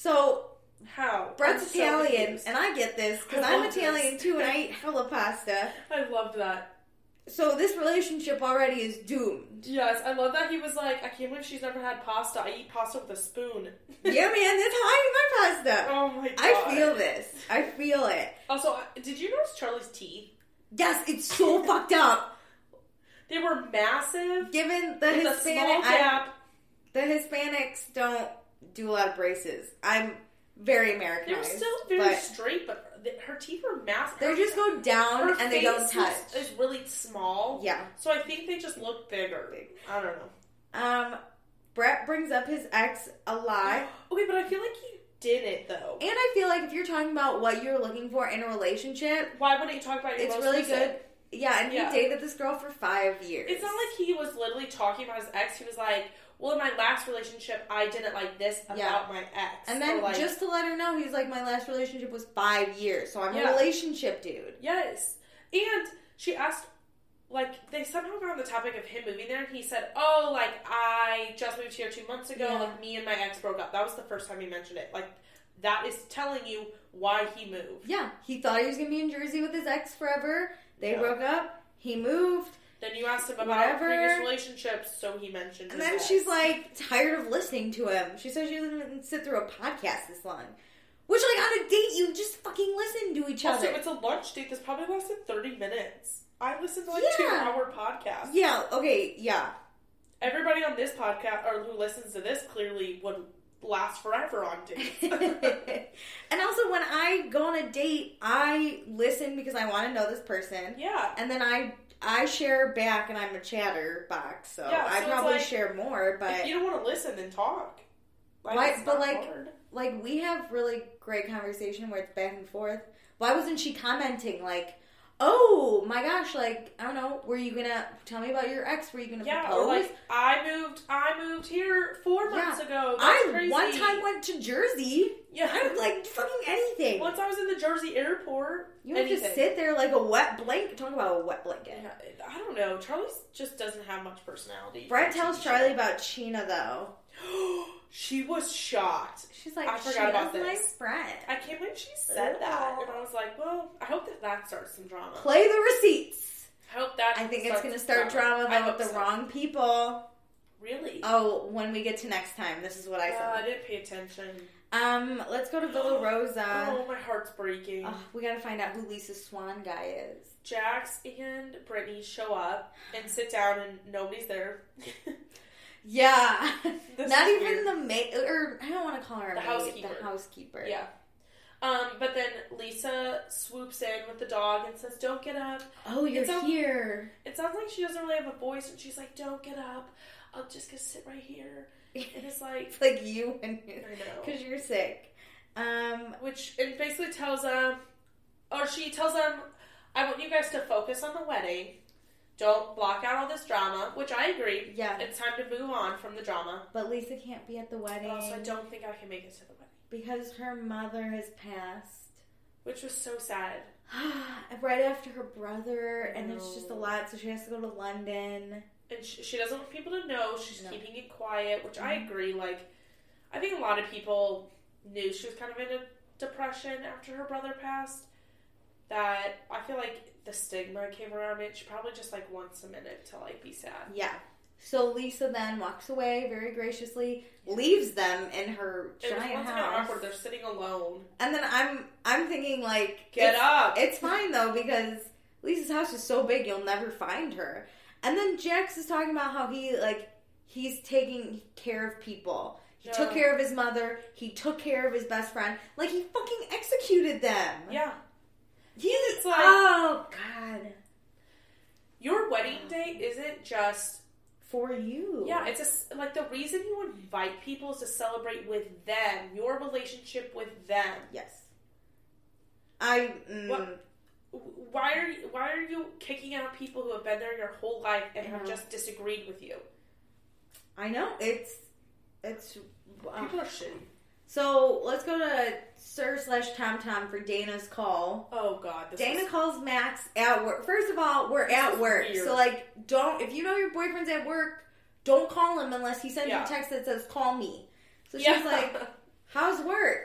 So, How? Brett's I'm so Italian, confused. and I get this, because I I'm love Italian this. too, and I eat hella pasta. I loved that. So this relationship already is doomed. Yes, I love that he was like, I can't believe she's never had pasta. I eat pasta with a spoon. Yeah, man, that's how I eat my pasta. Oh my god. I feel this. I feel it. Also, did you notice Charlie's teeth? Yes, it's so fucked up. They were massive. Given the with Hispanic, a small I, gap. the Hispanics don't do a lot of braces. I'm very Americanized. They're still very but straight, but th- her teeth are massive. they just go down her and they don't face touch. Is, is really small. Yeah. So I think they just look bigger. I don't know. Um, Brett brings up his ex a lot. Okay, but I feel like he didn't though. And I feel like if you're talking about what you're looking for in a relationship, Why wouldn't you talk about your it's most really recent? good. Yeah, and he Yeah. dated this girl for five years. It's not like he was literally talking about his ex. He was like, well, in my last relationship, I didn't like this about Yeah. my ex. And then Or like, just to let her know, he's like, my last relationship was five years, so I'm Yeah. a relationship dude. yes. And she asked, like, they somehow got on the topic of him moving there, and he said, oh, like, I just moved here two months ago. Yeah. Like, me and my ex broke up. That was the first time he mentioned it. Like, that is telling you why he moved. Yeah, he thought he was going to be in Jersey with his ex forever. They Yeah. broke up. He moved. Then you asked him about Whatever. previous relationships, so he mentioned And his then ex. she's like, tired of listening to him. She said she doesn't even sit through a podcast this long. Which, like, on a date, you just fucking listen to each Also, other. it's a lunch date. This probably lasted thirty minutes. I listened to like Yeah. two-hour podcasts. Yeah, okay, yeah. Everybody on this podcast, or who listens to this, clearly would last forever on dates. And also, when I go on a date, I listen because I want to know this person. Yeah. And then I I share back, and I'm a chatterbox, so Yeah, so I it's probably like, share more, but... If you don't want to listen, then talk. Like, Why- it's but, not like, hard. like, we have really great conversation where it's back and forth. Why wasn't she commenting, like, oh, my gosh, like, I don't know, were you gonna tell me about your ex? Were you gonna Yeah, propose? or like, I moved, I moved here four months Yeah. ago. That's I crazy. one time went to Jersey. Yeah. I was like, fucking anything. Once I was in the Jersey airport. You have to anything. sit there like a wet blanket. Talk about a wet blanket. Yeah, I don't know. Charlie just doesn't have much personality. Brett for tells T V Charlie show. about Sheena, though. She was shocked. She's like, I forgot about Sheena's my this. friend. I can't believe she said that. And I was like, well, I hope that that starts some drama. Play the receipts. I hope that I think it's starts going to some start drama, I though, hope with the so. wrong people. Really? Oh, when we get to next time, this is what I Uh, saw. I didn't pay attention. Um, let's go to Villa Rosa. oh, my heart's breaking. Oh, we gotta find out who Lisa Swan guy is. Jax and Brittany show up and sit down, and nobody's there. Yeah. This Not is even weird. the maid, or I don't want to call her a The maid, housekeeper. the housekeeper. Yeah. Um, but then Lisa swoops in with the dog and says, "Don't get up." Oh, you're It sounds- here. It sounds like she doesn't really have a voice, and she's like, "Don't get up. I'm just gonna sit right here." And it's like, It's like you and I know. because you're sick. Um, Which it basically tells them, or she tells them, "I want you guys to focus on the wedding. Don't block out all this drama." Which I agree. Yeah. It's time to move on from the drama. but Lisa can't be at the wedding But also, I don't think I can make it to the wedding, because her mother has passed. which was so sad. Right after her brother, and it's just a No. lot, so she has to go to London. And she, she doesn't want people to know. She's No. keeping it quiet, which I Mhm. agree. Like, I think a lot of people knew she was kind of in a depression after her brother passed. That I feel like the stigma came around it. She probably just like wants a minute to like be sad. Yeah. So Lisa then walks away very graciously, leaves them in her It was giant once again house. awkward. They're sitting alone. And then I'm I'm thinking like Get it's, up. It's fine though because Lisa's house is so big you'll never find her. And then Jax is talking about how he like he's taking care of people. He Yeah. took care of his mother. He took care of his best friend. Like he fucking executed them. Yeah. He, It's like- oh god, Your wedding day isn't just for you. yeah. It's a s like the reason you invite people is to celebrate with them, your relationship with them. Yes. I. Mm, What? Why are you, why are you kicking out people who have been there your whole life and I have know. just disagreed with you? I know it's it's. uh, People are shitty. So let's go to Sir slash Tom Tom for Dana's call. Oh god, this Dana is, calls Max at work. First of all, we're This at is work, weird. so like, don't if you know your boyfriend's at work, don't call him unless he sends Yeah. you a text that says "call me." So she's yeah. like, how's work?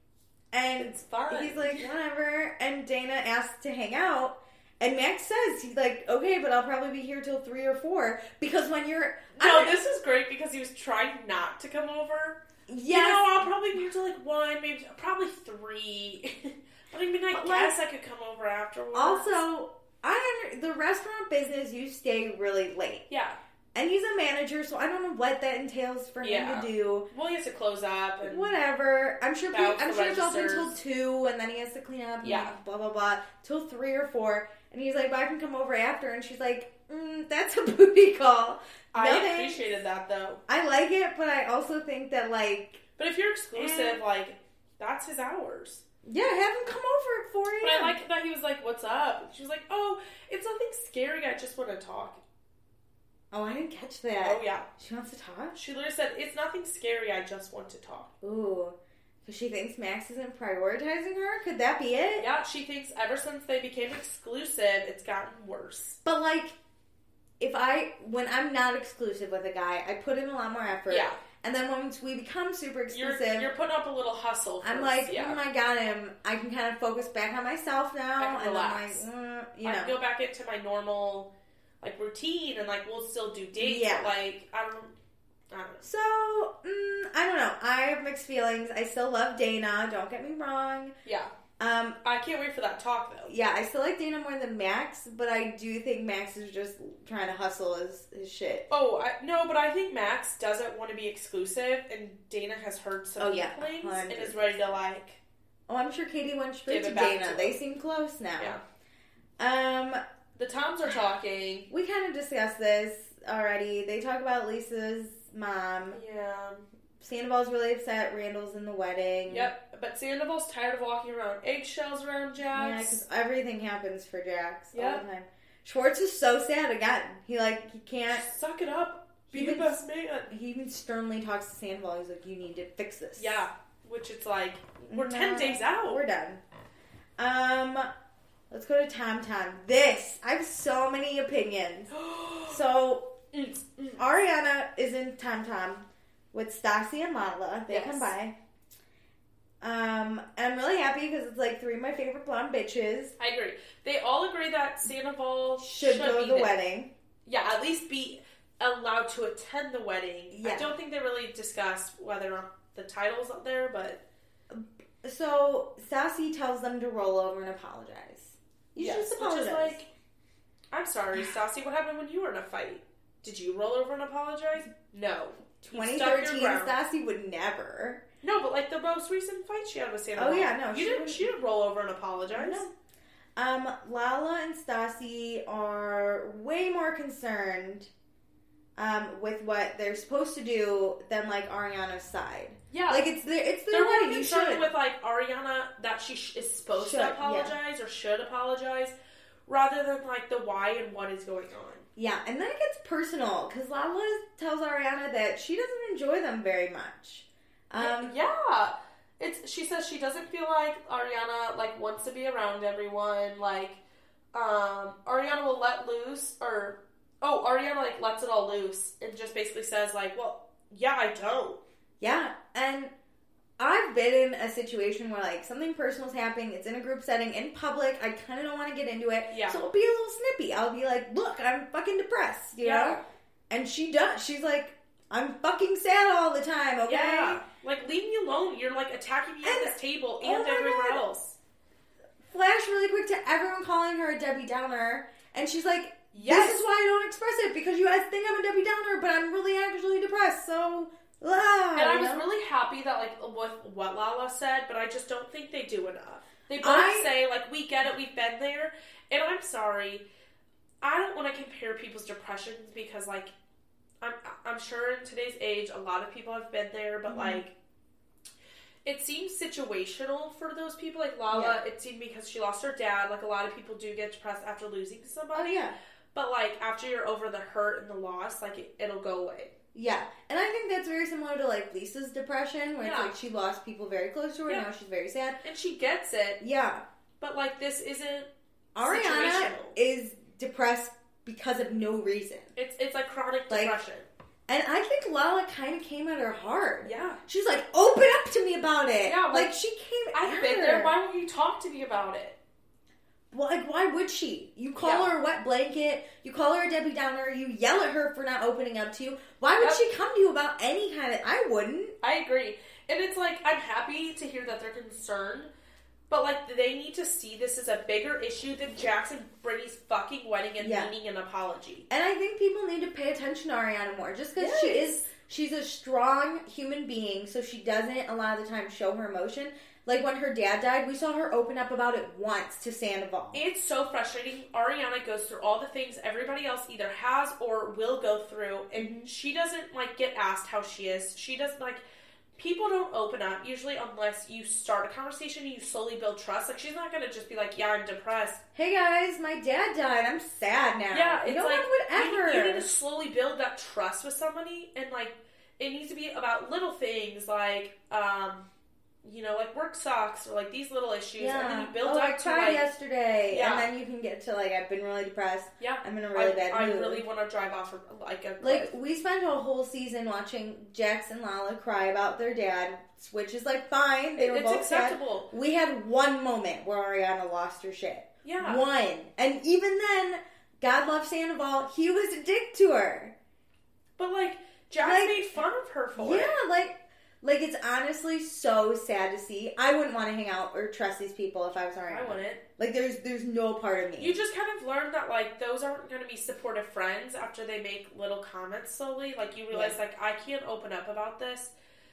And it's fun. He's like, whatever. And Dana asks to hang out. And Max says, he's like, okay, but I'll probably be here till three or four. Because when you're... No, I'm, this is great because he was trying not to come over. Yes. You know, I'll probably be here till like one, maybe, probably three. But I mean, I But, guess like, I could come over afterwards. Also, I under, the restaurant business, you stay really late. Yeah. And he's a manager, so I don't know what that entails for Yeah. him to do. Well, he has to close up and Whatever. I'm sure. Balance I'm the sure it's open till registers. two, and then he has to clean up. And Yeah. Blah blah blah. Till three or four, and he's like, "Well, I can come over after." And she's like, mm, "That's a booty call." I No thanks. appreciated that though. I like it, but I also think that like, But if you're exclusive, Eh. like that's his hours. yeah, have him come over at four a.m. But I like that he was like, "What's up?" She was like, "Oh, it's nothing scary. I just want to talk." Oh, I didn't catch that. Oh yeah. She wants to talk. She literally said, "It's nothing scary. I just want to talk." Ooh, because she thinks Max isn't prioritizing her. Could that be it? Yeah, she thinks ever since they became exclusive, it's gotten worse. But like, if I when I'm not exclusive with a guy, I put in a lot more effort. Yeah. And then once we become super You're, exclusive, you're putting up a little hustle. First. I'm like, yeah. oh, I got him. I can kind of focus back on myself now, I can and relax. I'm like, mm, you I know, can go back into my normal like routine, and like we'll still do dates. Yeah. But, like I don't, I don't know. So mm, I don't know. I have mixed feelings. I still love Dana. Don't get me wrong. Yeah, Um, I can't wait for that talk though. yeah, I still like Dana more than Max, but I do think Max is just trying to hustle his his shit. Oh I, no, but I think Max doesn't want to be exclusive, and Dana has heard some Oh, yeah, things one hundred and is ready to like. Oh, I'm sure Katie went straight Give to it back Dana. to They him. seem close now. Yeah. Um, The Toms are talking. we kind of discussed this already. They talk about Lisa's mom. Yeah. Sandoval's really upset. Randall's in the wedding. Yep. But Sandoval's tired of walking around eggshells around Yeah, Jax. because everything happens for Jax all Yep. the time. Schwartz is so sad again. He like he can't. Suck it up. Be He the was- best man. He even sternly talks to Sandoval. He's like, "You need to fix this." Yeah. Which it's like we're No, ten days out. We're done. Um, let's go to Tom Tom. This I have so many opinions. So Mm, mm. Ariana is in Tom Tom with Stassi and Lala. They Yes. come by. Um, and I'm really happy because it's like three of my favorite blonde bitches I agree. They all agree that Sandoval should, go be to the there. wedding. Yeah, at least be allowed to attend the wedding. Yeah. I don't think they really discussed whether or not the title's up there, but So Stassi tells them to roll over and apologize. You should yes, just which apologize. is like, I'm sorry, Stassi. What happened when you were in a fight? Did you roll over and apologize? No. You twenty stuck your thirteen ground. Stassi would never. No, but like the most recent fight she had with Sandoval. Oh, yeah, no, you she didn't. wouldn't- She didn't roll over and apologize. No. Um, Lala and Stassi are way more concerned um, with what they're supposed to do than like Ariana's side. Yeah, Like it's their it's their they're more wedding. You concerned should. with like Ariana that she sh- is supposed Should, to yeah. apologize or should apologize, rather than like the why and what is going on. Yeah, and then it gets personal because Lala tells Ariana that she doesn't enjoy them very much. Um, yeah, it's. She says she doesn't feel like Ariana like wants to be around everyone. Like, um, Ariana will let loose, or oh, Ariana like lets it all loose and just basically says like, well, yeah, I don't. Yeah, and I've been in a situation where like something personal's happening. It's in a group setting in public. I kind of don't want to get into it. Yeah. So it'll be a little snippy. I'll be like, "Look, I'm fucking depressed," you Yeah. know. And she does. She's like, "I'm fucking sad all the time." Okay. Yeah, like leave me alone. You're like attacking me And- at this table oh and my everywhere God. else. Flash really quick to everyone calling her a Debbie Downer, and she's like, Yes. "This is why I don't express it because you guys think I'm a Debbie Downer, but I'm really actually depressed." So. Ah, And I you was know? really happy that, like, with what Lala said, but I just don't think they do enough. They both I- say, like, we get it, we've been there, and I'm sorry, I don't want to compare people's depressions because, like, I'm I'm sure in today's age, a lot of people have been there, but, Mhm. like, it seems situational for those people. Like, Lala, Yeah. it seemed because she lost her dad, like, a lot of people do get depressed after losing Oh somebody. yeah. But, like, after you're over the hurt and the loss, like, it, it'll go away. Yeah, and I think that's very similar to like Lisa's depression, where Yeah. it's like she lost people very close to her, Yeah. now she's very sad. And she gets it, Yeah, but, like, this isn't Ariana situational. is depressed because of no reason. It's it's like chronic Like, depression. And I think Lala kind of came at her hard. Yeah. She's like, open up to me about it. Yeah, like, like she came I've at been her. there. Why won't you talk to me about it? Well, like, why would she? You call Yeah. her a wet blanket. You call her a Debbie Downer. You yell at her for not opening up to you. Why would Yep. she come to you about any kind of... I wouldn't. I agree. And it's like, I'm happy to hear that they're concerned, but like, they need to see this as a bigger issue than Jackson Brittany's fucking wedding and Yeah. needing an apology. And I think people need to pay attention to Ariana more. Just because Yes. she is... She's a strong human being, so she doesn't, a lot of the time, show her emotion. Like, when her dad died, we saw her open up about it once to Sandoval. It's so frustrating. Ariana goes through all the things everybody else either has or will go through, and Mm-hmm. she doesn't, like, get asked how she is. She doesn't, like... People don't open up, usually, unless you start a conversation and you slowly build trust. Like, she's not going to just be like, yeah, I'm depressed. Hey, guys, my dad died. I'm sad now. Yeah, it's no like, one would ever. You, you need to slowly build that trust with somebody, and, like, it needs to be about little things, like, um... you know, like work sucks or like these little issues, Yeah. and then you build oh, up I to cried like, yesterday, Yeah. and then you can get to like, I've been really depressed. yeah, I'm in a really I, bad I mood. really want to drive off like a Like, cliff. we spent a whole season watching Jax and Lala cry about their dad, which is like fine. They were It's both acceptable. sad. We had one moment where Ariana lost her shit. Yeah, One. And even then, God love Sandoval, he was a dick to her. but like Jax Like, made fun of her for Yeah, it. like, like it's honestly so sad to see. I wouldn't want to hang out or trust these people if I was Ariana. I wouldn't. Like, there's there's no part of me. You just kind of learn that like those aren't going to be supportive friends after they make little comments slowly. Like you realize, Yeah. like I can't open up about this.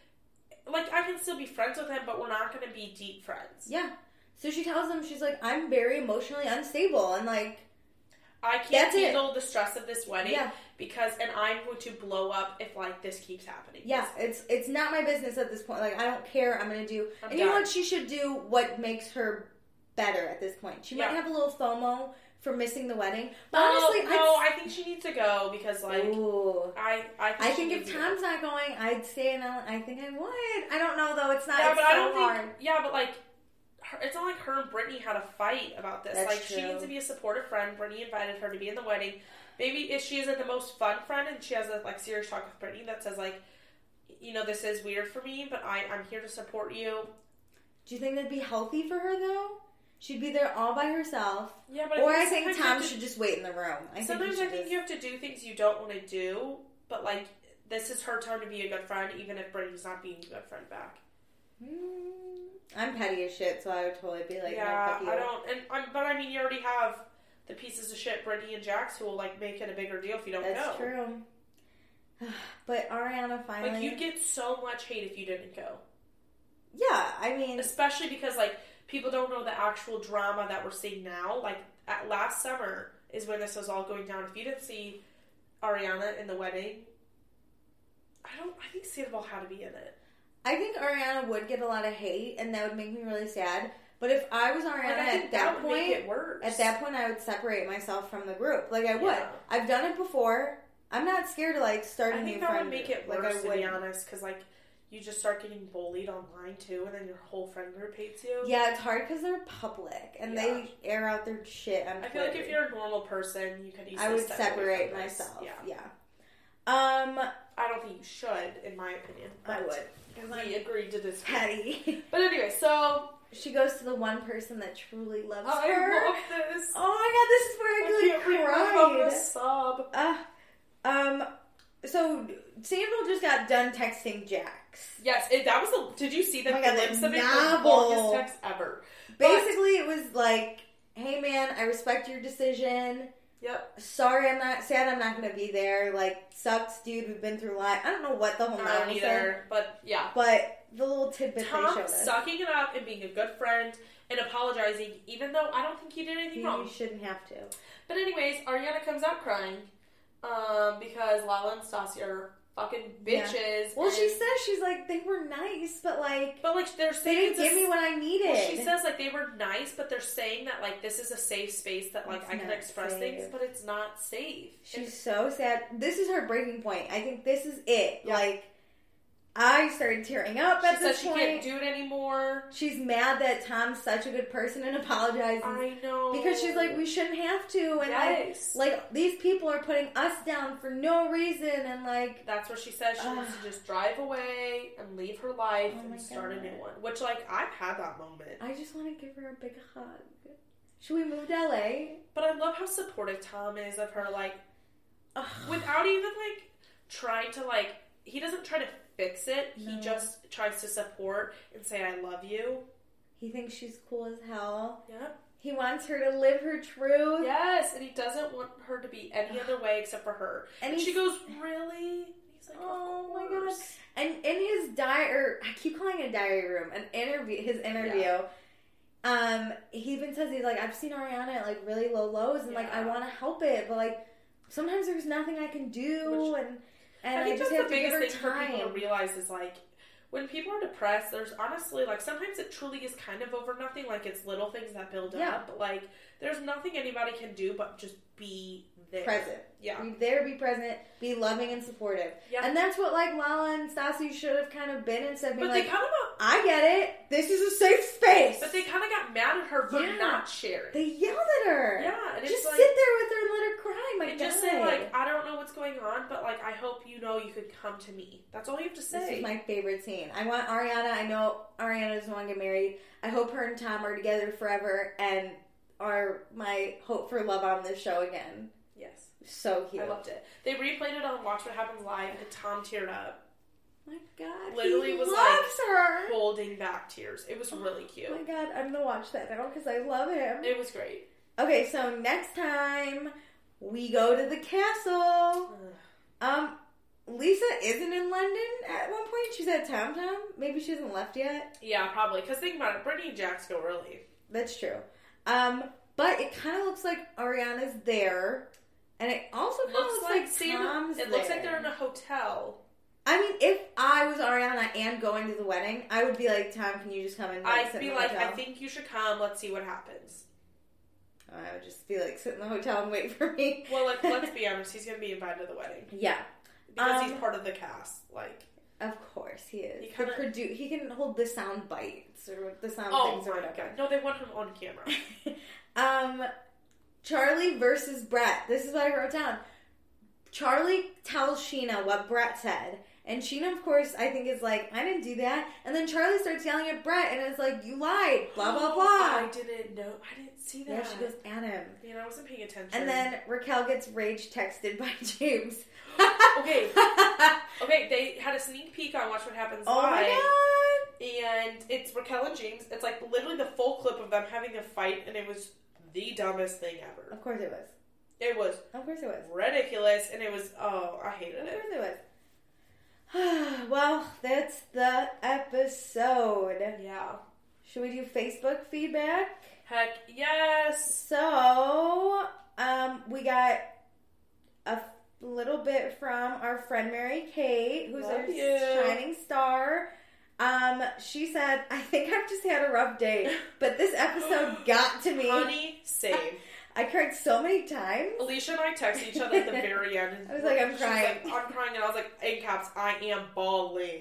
Like I can still be friends with him, but we're not going to be deep friends. Yeah. So she tells them, she's like, I'm very emotionally unstable. And like, I can't That's it. handle the stress of this wedding Yeah. because, and I'm going to blow up if like this keeps happening. yeah, it's it's not my business at this point. Like, I don't care. I'm going to do. I'm and you know done. what? She should do what makes her better at this point. She might Yeah. have a little FOMO for missing the wedding. But No, honestly, no, I'd, I think she needs to go because like Ooh. I, I think, I she think needs if to go. Tom's not going, I'd stay in. L- I think I would. I don't know though. It's not. Yeah, it's but so I don't hard. think. Yeah, but like, her, it's not like her and Brittany had a fight about this. That's like, she true. needs to be a supportive friend. Brittany invited her to be in the wedding. Maybe if she isn't the most fun friend and she has a like serious talk with Brittany that says like, you know, this is weird for me, but I I'm here to support you. Do you think that'd be healthy for her though? She'd be there all by herself. Yeah, but Or I I think think sometimes you Tom have to- should just wait in the room. I Sometimes think I think you have to do things you don't want to do, but like this is her time to be a good friend, even if Brittany's not being a good friend back. Mm, I'm petty as shit, so I would totally be like, yeah, no, fuck you. I don't, and I'm, but I mean, you already have the pieces of shit Brittany and Jax who will like make it a bigger deal if you don't That's go. true. But Ariana finally, Like you get so much hate if you didn't go, yeah. I mean, especially because like people don't know the actual drama that we're seeing now. Like at last summer is when this was all going down. If you didn't see Ariana in the wedding, I don't. I think Sandoval had to be in it. I think Ariana would get a lot of hate, and that would make me really sad. But if I was Ariana Like, I think at that, would point, make it worse. at that point, I would separate myself from the group. Like I would. Yeah. I've done it before. I'm not scared to like start a I new think that friend would make group. it Like, worse, I to would. be honest, because like you just start getting bullied online too, and then your whole friend group hates you. Yeah, it's hard because they're public and Yeah. they air out their shit on I Twitter. feel like if you're a normal person, you could easily I would step away separate from this. myself. Yeah. Yeah. Um, I don't think you should, in my opinion. I but would. 'Cause We I'm agreed to this. petty. But anyway, so She goes to the one person that truly loves I her. love this. Oh my god, this is where I, can't believe I'm really gonna cried. sob. Uh, um, so Sandoval just got done texting Jax. Yes, it, that was the. Did you see the Oh my God, glimpse the of it? The novel. longest text ever. Basically, it was like, "Hey man, I respect your decision. Yep. Sorry, I'm not sad. I'm not going to be there. Like, sucks, dude. We've been through a lot. I don't know what the whole I novel don't said, either, but yeah. but the little tidbit Tom they showed us. sucking it up and being a good friend and apologizing, even though I don't think he did anything You, wrong. you shouldn't have to. But anyways, Ariana comes out crying um, because Lala and Stassi are fucking bitches. Well, she and- says she's like they were nice, but like but like they're they saying didn't it's a give me what I needed. Well, she says like they were nice, but they're saying that like this is a safe space that like It's I can not express safe. things, but it's not safe. She's And- so sad. This is her breaking point. I think this is it. Yeah. Like, I started tearing up at She this said she point. can't do it anymore. She's mad that Tom's such a good person and apologizes. I know. Because she's like, we shouldn't have to. And yes. like, like, these people are putting us down for no reason. And like... That's what she says. She uh, wants to just drive away and leave her life oh and start God. a new one. Which, like, I've had that moment. I just want to give her a big hug. Should we move to L A? But I love how supportive Tom is of her, like, Ugh. without even, like, trying to, like, he doesn't try to fix it. No. He just tries to support and say, I love you. He thinks she's cool as hell. Yep. He wants her to live her truth. Yes, and he doesn't want her to be any other way except for her. And, And he's, she goes, really? He's like, oh of my course. God. And in his diary, or I keep calling it a diary room, an interview, his interview, Yeah. um, he even says, he's like, I've seen Ariana at like really low lows, and like, I Yeah. want to help it, but like, sometimes there's nothing I can do, Which, and, and I I, think just that's have the to give biggest her thing for people time. to realize is, like, when people are depressed, there's honestly, like, sometimes it truly is kind of over nothing. Like, it's little things that build Yeah. up. But, like, there's nothing anybody can do but just be there. Present. Yeah. Be there, be present, be loving and supportive. Yeah. And that's what, like, Lala and Stassi should have kind of been instead of being But like, they kind of I get it. This is a safe space. But they kind of got mad at her for Yeah. not sharing. They yelled at her. Yeah, and Just it's like, sit there with her and let her cry, my and God. just say, like, I don't know what's going on, but, like, I hope you know you could come to me. That's all you have to say. This is my favorite scene. I want Ariana, I know Ariana doesn't want to get married. I hope her and Tom are together forever and are my hope for love on this show again. Yes. So cute. I loved it. They replayed it on Watch What Happens Live, and Tom teared up, My God. Literally he was loves her. holding back tears. It was really cute. Oh my God. I'm going to watch that now because I love him. It was great. Okay, so next time we go to the castle. Um, Lisa isn't in London at one point. She's at Tom Tom. Maybe she hasn't left yet. Yeah, probably. Because think about it, Brittany and Jax go early. That's true. Um, but it kind of looks like Ariana's there, and it also kind of Looks looks, like like Santa. Tom's It looks like there. they're in a hotel. I mean, if I was Ariana and going to the wedding, I would be like, Tom, can you just come and like, I'd sit be in the like, hotel? I think you should come. Let's see what happens. I would just be like, sit in the hotel and wait for me. Well, like, let's be honest. He's going to be invited to the wedding. Yeah. Because Um, he's part of the cast. Like, Of course he is. He He, can kinda- produ- he can hold the sound bites or the sound oh things or my whatever. god. No, they want him on camera. um, Charlie versus Brett. This is what I wrote down. Charlie tells Sheena what Brett said. And Sheena, of course, I think is like, I didn't do that. And then Charlie starts yelling at Brett and it's like, you lied, blah, blah, blah. I didn't know. I didn't see that. Yeah, she goes at him. Man, I wasn't paying attention. And then Raquel gets rage texted by James. Okay. Okay, they had a sneak peek on Watch What Happens Oh Live. my God. And it's Raquel and James. It's like literally the full clip of them having a fight, and it was the dumbest thing ever. Of course it was. It was Of course it was. ridiculous, and it was, oh, I hated Of it. course it was. Well, that's the episode. Yeah. Should we do Facebook feedback? Heck yes. So, um, we got a little bit from our friend Mary Kate, who's Love our you. shining star. Um, she said, I think I've just had a rough day, but this episode got to me. Honey, same. I cried so many times. Alicia and I texted each other at the very end. I was like, I'm She crying. Like, I'm crying, and I was like, in caps, I am bawling.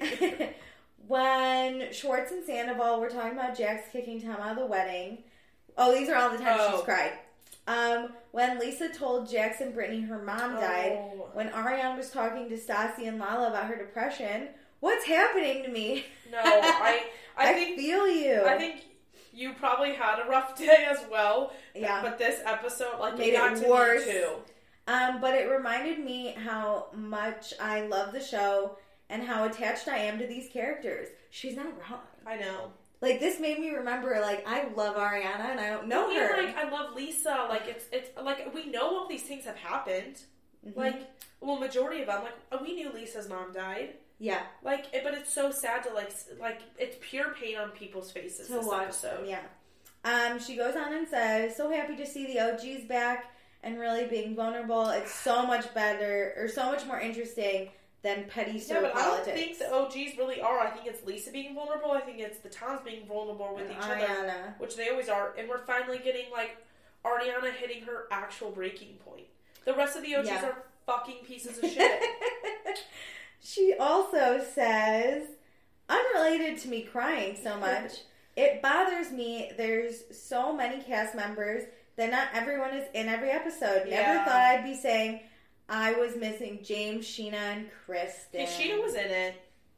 When Schwartz and Sandoval were talking about Jax kicking Tom out of the wedding. Oh, these are all the times Oh. she's cried. Um, when Lisa told Jax and Brittany her mom died. Oh. When Ariane was talking to Stassi and Lala about her depression. What's happening to me? No, I, I, I think, feel you. I think you probably had a rough day as well. Yeah. But this episode, like, Made it got it to worse. me too. Um, but it reminded me how much I love the show and how attached I am to these characters. She's not wrong. I know. Like, this made me remember, like, I love Ariana and I don't know And, her. like, I love Lisa. Like, it's, it's, like, we know all these things have happened. Mhm. Like, well, majority of them, like, we knew Lisa's mom died. Yeah. Like, it, but it's so sad to, like, s- like, it's pure pain on people's faces, To this watch episode. them, yeah. Um, she goes on and says, so happy to see the O Gs back and really being vulnerable. It's so much better, or so much more interesting than petty Yeah, stir but politics. I don't think the O Gs really are. I think it's Lisa being vulnerable. I think it's the Toms being vulnerable with And each other, Ariana. which they always are. And we're finally getting, like, Ariana hitting her actual breaking point. The rest of the O Gs Yeah. are fucking pieces of shit. She also says, unrelated to me crying so much, it bothers me there's so many cast members that not everyone is in every episode. Never Yeah. thought I'd be saying I was missing James, Sheena, and Kristen. Hey, Sheena was in it.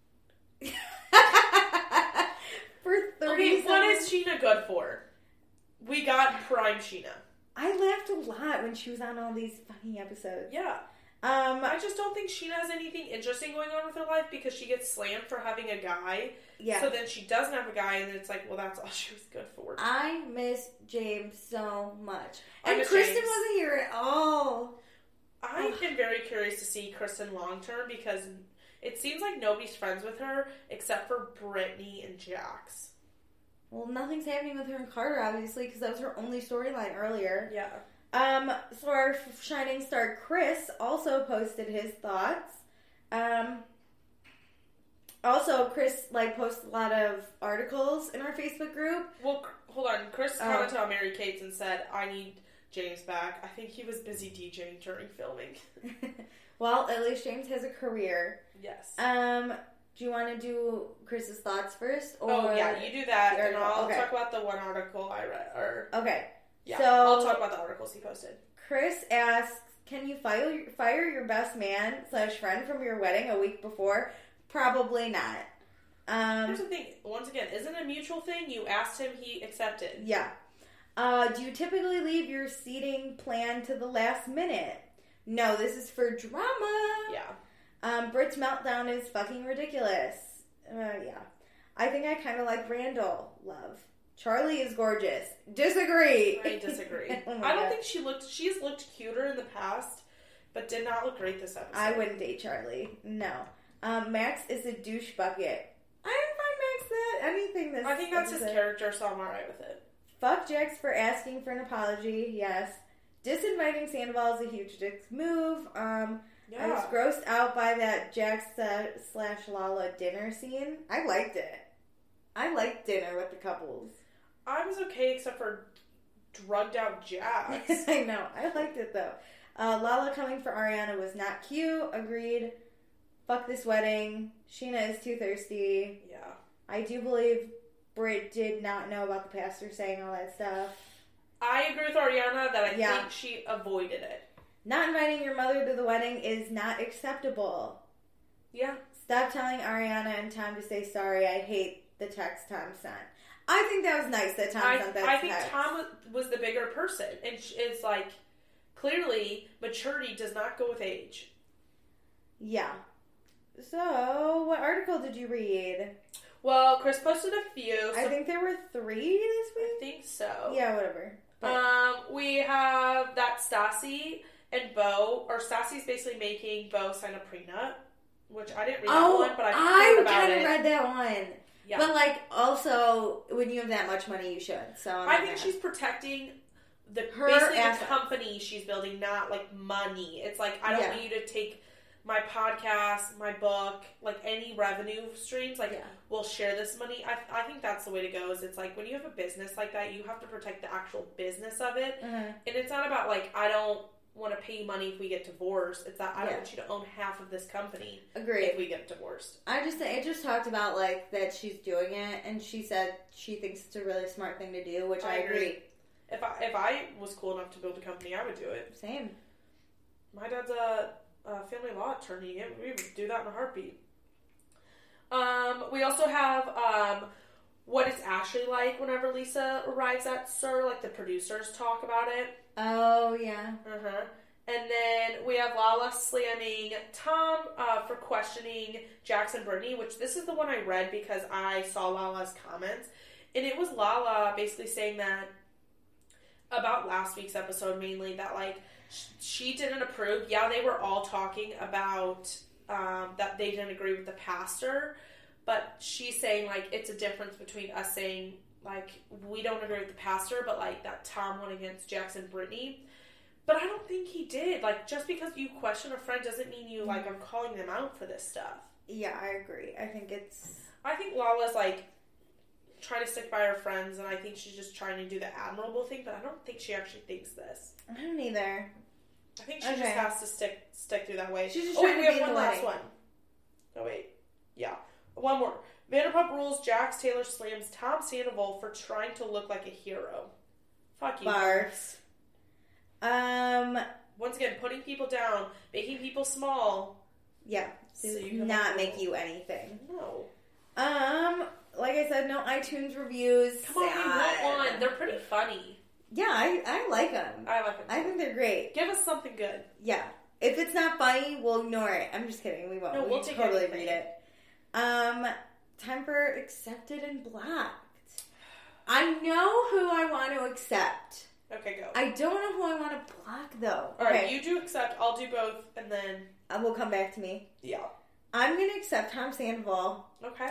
For thirty Okay, what seconds. is Sheena good for? We got prime Sheena. I laughed a lot when she was on all these fucking episodes. Yeah. Um, I just don't think Sheena has anything interesting going on with her life because she gets slammed for having a guy. yeah. So then she doesn't have a guy, and it's like, well, that's all she was good for. I miss James so much. I And miss Kristen James. wasn't here at all. I am very curious to see Kristen long term because it seems like nobody's friends with her except for Brittany and Jax. Well, nothing's happening with her and Carter, obviously, because that was her only storyline earlier. Yeah. Um, so our shining star Chris also posted his thoughts. Um, also, Chris like posts a lot of articles in our Facebook group. Well, c- hold on. Chris Oh. commented on Mary Kate's and said, I need James back. I think he was busy DJing during filming. Well, at least James has a career. Yes. Um, do you want to do Chris's thoughts first? Or... oh, yeah, you do that, or- and I'll okay. talk about the one article I read. Or Okay. yeah, So- I'll talk about the articles he posted. Chris asks, can you fire, fire your best man slash friend from your wedding a week before? Probably not. Um, Here's the thing. Once again, isn't it a mutual thing? You asked him, he accepted. yeah. Uh, do you typically leave your seating plan to the last minute? No, this is for drama. Yeah. Um, Britt's meltdown is fucking ridiculous. Uh, yeah. I think I kind of like Randall. Love. Charlie is gorgeous. Disagree. I disagree. Oh my I don't God. think she looked. She's looked cuter in the past, but did not look great this episode. I wouldn't date Charlie. No. Um, Max is a douche bucket. I didn't find Max that anything this I think that's his episode. character, so I'm alright with it. Fuck Jax for asking for an apology. Yes. Disinviting Sandoval is a huge dick move. Um, I was Yeah. grossed out by that Jax uh, slash Lala dinner scene. I liked it. I liked dinner with the couples. I was okay except for drugged out Jax. I know. I liked it though. Uh, Lala coming for Ariana was not cute. Agreed. Fuck this wedding. Sheena is too thirsty. Yeah. I do believe Britt did not know about the pastor saying all that stuff. I agree with Ariana that I Yeah. think she avoided it. Not inviting your mother to the wedding is not acceptable. Yeah. Stop telling Ariana and Tom to say sorry. I hate the text Tom sent. I think that was nice that Tom I, sent that I think text. Tom was, was the bigger person. And sh- it's like, clearly, maturity does not go with age. Yeah. So, what article did you read? Well, Chris posted a few. So I think there were three this I week. think so. Yeah, whatever. But, Um, we have that Stassi and Bo, or Stassi's basically making Bo sign a prenup, which I didn't read oh, that one, but I've I heard about kind it. of read that one. Yeah. But, like, also, when you have that much money, you should. So I'm I not think mad. she's protecting the Her basically assets. the company she's building, not like money. It's like, I don't Yeah. want you to take my podcast, my book, like any revenue streams, like Yeah. we'll share this money. I, I think that's the way to go. Is it's like when you have a business like that, you have to protect the actual business of it, Uh-huh. and it's not about like I don't want to pay you money if we get divorced. It's that I don't Yeah. want you to own half of this company Agreed. if we get divorced. I just it just talked about like that she's doing it, and she said she thinks it's a really smart thing to do, which I, I agree. agree. If I if I was cool enough to build a company, I would do it. Same. My dad's a, a family law attorney. and We would do that in a heartbeat. Um, we also have um, what is Ashley like whenever Lisa arrives at S U R. Like the producers talk about it. Oh yeah. Uh huh. And then we have Lala slamming Tom uh, for questioning Jackson Brittany, which this is the one I read because I saw Lala's comments. And it was Lala basically saying that about last week's episode mainly, that like sh- she didn't approve. Yeah, they were all talking about um, that they didn't agree with the pastor, but she's saying like it's a difference between us saying like we don't agree with the pastor, but like that Tom went against Jackson Brittany. But I don't think he did. Like, just because you question a friend doesn't mean you, like, are calling them out for this stuff. Yeah, I agree. I think it's I think Lala's, like, trying to stick by her friends, and I think she's just trying to do the admirable thing, but I don't think she actually thinks this. I don't either. I think she Okay. just has to stick stick through that way. She's just oh, trying wait, to we be have in one the last wedding. one. Oh, wait. Yeah. One more. Vanderpump Rules, Jax Taylor slams Tom Sandoval for trying to look like a hero. Fuck you. Bars. Um. Once again, putting people down, making people small. Yeah. So Does you not make you anything. No. Um. Like I said, no iTunes reviews. Come on, we want one. They're pretty funny. Yeah, I, I like them. I like them. I think they're great. Give us something good. Yeah. If it's not funny, we'll ignore it. I'm just kidding. We won't. No, we we'll take totally anything. read it. Um, time for accepted and blocked. I know who I want to accept. Okay, go. I don't know who I want to block, though. All right, okay. you do accept. I'll do both, and then... Uh, will come back to me. Yeah. I'm going to accept Tom Sandoval. Okay.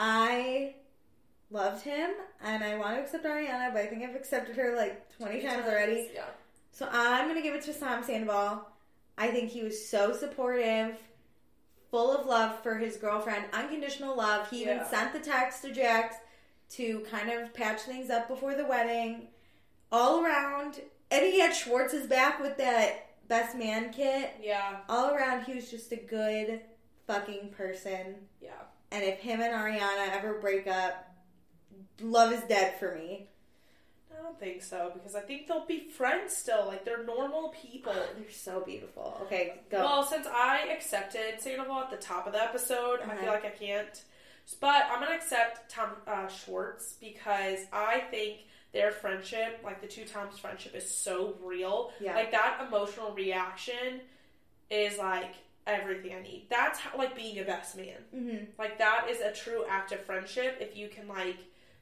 I loved him, and I want to accept Ariana, but I think I've accepted her like twenty times already. Yeah. So I'm going to give it to Tom Sandoval. I think he was so supportive, full of love for his girlfriend, unconditional love. He even Yeah. sent the text to Jax to kind of patch things up before the wedding. All around. And he had Schwartz's back with that best man kit. Yeah. All around, he was just a good fucking person. Yeah. And if him and Ariana ever break up, love is dead for me. I don't think so, because I think they'll be friends still. Like, they're normal people. They're so beautiful. Okay, go. Well, since I accepted Sandoval at the top of the episode, Uh-huh. I feel like I can't. But I'm going to accept Tom uh, Schwartz because I think their friendship, like the two Toms' friendship, is so real. Yeah. Like, that emotional reaction is, like, everything I need. That's how, like, being a best man. Mm-hmm. Like, that is a true act of friendship if you can, like,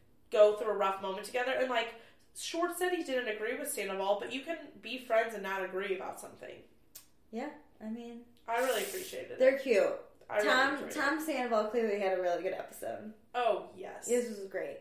go through a rough moment together. And, like, Schwartz said he didn't agree with Sandoval, but you can be friends and not agree about something. Yeah, I mean... I really appreciated it. They're cute. I really Tom enjoyed Tom Sandoval clearly had a really good episode. Oh, yes. This was great.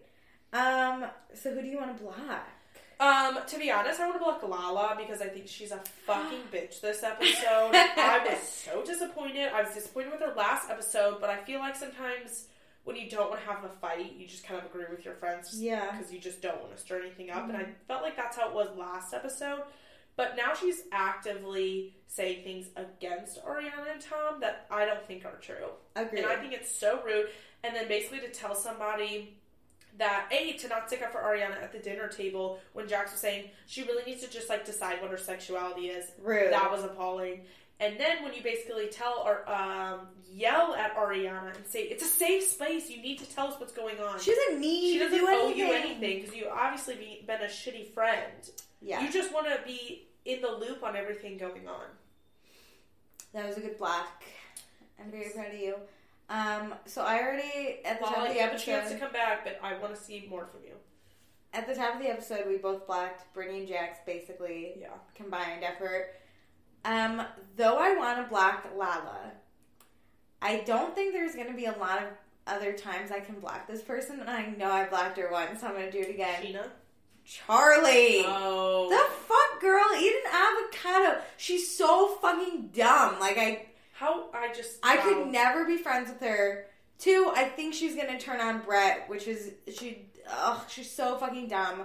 Um, so who do you want to block? Um, to be honest, I want to block Lala because I think she's a fucking bitch this episode. I was so disappointed. I was disappointed with her last episode, but I feel like sometimes when you don't want to have a fight, you just kind of agree with your friends. Yeah. Because you just don't want to stir anything up. Mm-hmm. And I felt like that's how it was last episode. But now she's actively saying things against Ariana and Tom that I don't think are true. Agreed. And I think it's so rude. And then basically to tell somebody that, A, to not stick up for Ariana at the dinner table when Jax was saying she really needs to just, like, decide what her sexuality is. Rude. That was appalling. And then when you basically tell or um, yell at Ariana and say, it's a safe space, you need to tell us what's going on. She doesn't need She doesn't to do owe anything. you anything because you obviously be, been a shitty friend. Yeah. You just want to be in the loop on everything going on. That was a good block. I'm very proud of you. Um, so I already, at the top Lala, of the you have a episode... chance to come back, but I want to see more from you. At the top of the episode, we both blocked Brittany and Jax, basically. Yeah. Combined effort. Um, though I want to block Lala, I don't think there's going to be a lot of other times I can block this person, and I know I blocked her once, so I'm going to do it again. Sheena? Charlie! Oh. The fuck, girl? Eat an avocado. She's so fucking dumb. Like, I... How, I just... I wow. could never be friends with her. Two, I think she's gonna turn on Brett, which is, she, ugh, she's so fucking dumb.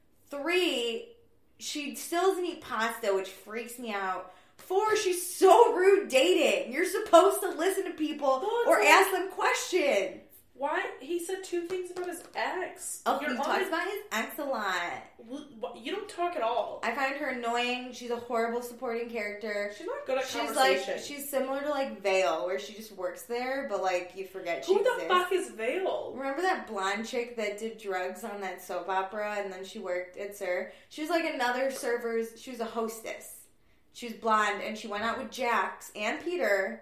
Three, she still doesn't eat pasta, which freaks me out. Four, she's so rude dating. You're supposed to listen to people Well, or like- ask them questions. Why? He said two things about his ex. Oh, You're he on talks his- about his ex a lot. You don't talk at all. I find her annoying. She's a horrible supporting character. She's not good at She's conversation. like, she's similar to like Vale, where she just works there, but like you forget she Who the exists. fuck is Vale? Remember that blonde chick that did drugs on that soap opera and then she worked at Sir? She was like another server's, she was a hostess. She was blonde and she went out with Jax and Peter.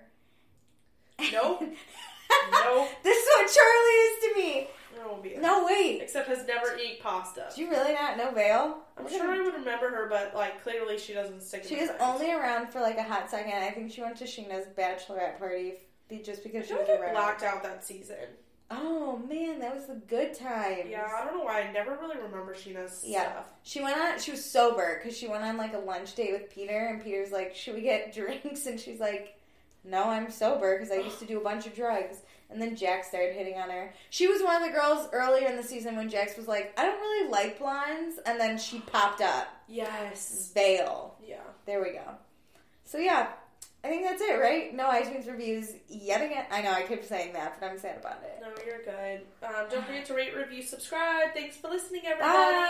Nope. Nope. This is what Charlie is to me. That won't be it. No, wait. Except has never eaten pasta. Do you really not know Vale? I'm sure I would remember her, but like clearly she doesn't stick. She in was my mind. only around for like a hot second. I think she went to Sheena's bachelorette party f- just I because she feel was like I around. blacked out that season. Oh man, that was the good times. Yeah, I don't know why. I never really remember Sheena's Yeah. stuff. She went on, she was sober because she went on like a lunch date with Peter, and Peter's like, should we get drinks? And she's like, no, I'm sober because I used to do a bunch of drugs. And then Jax started hitting on her. She was one of the girls earlier in the season when Jax was like, I don't really like blondes. And then she popped up. Yes. Vale. Yeah. There we go. So yeah, I think that's it, right? No iTunes reviews yet again. I know, I keep saying that, but I'm sad about it. No, you're good. Um, don't forget to rate, review, subscribe. Thanks for listening, everybody. Bye.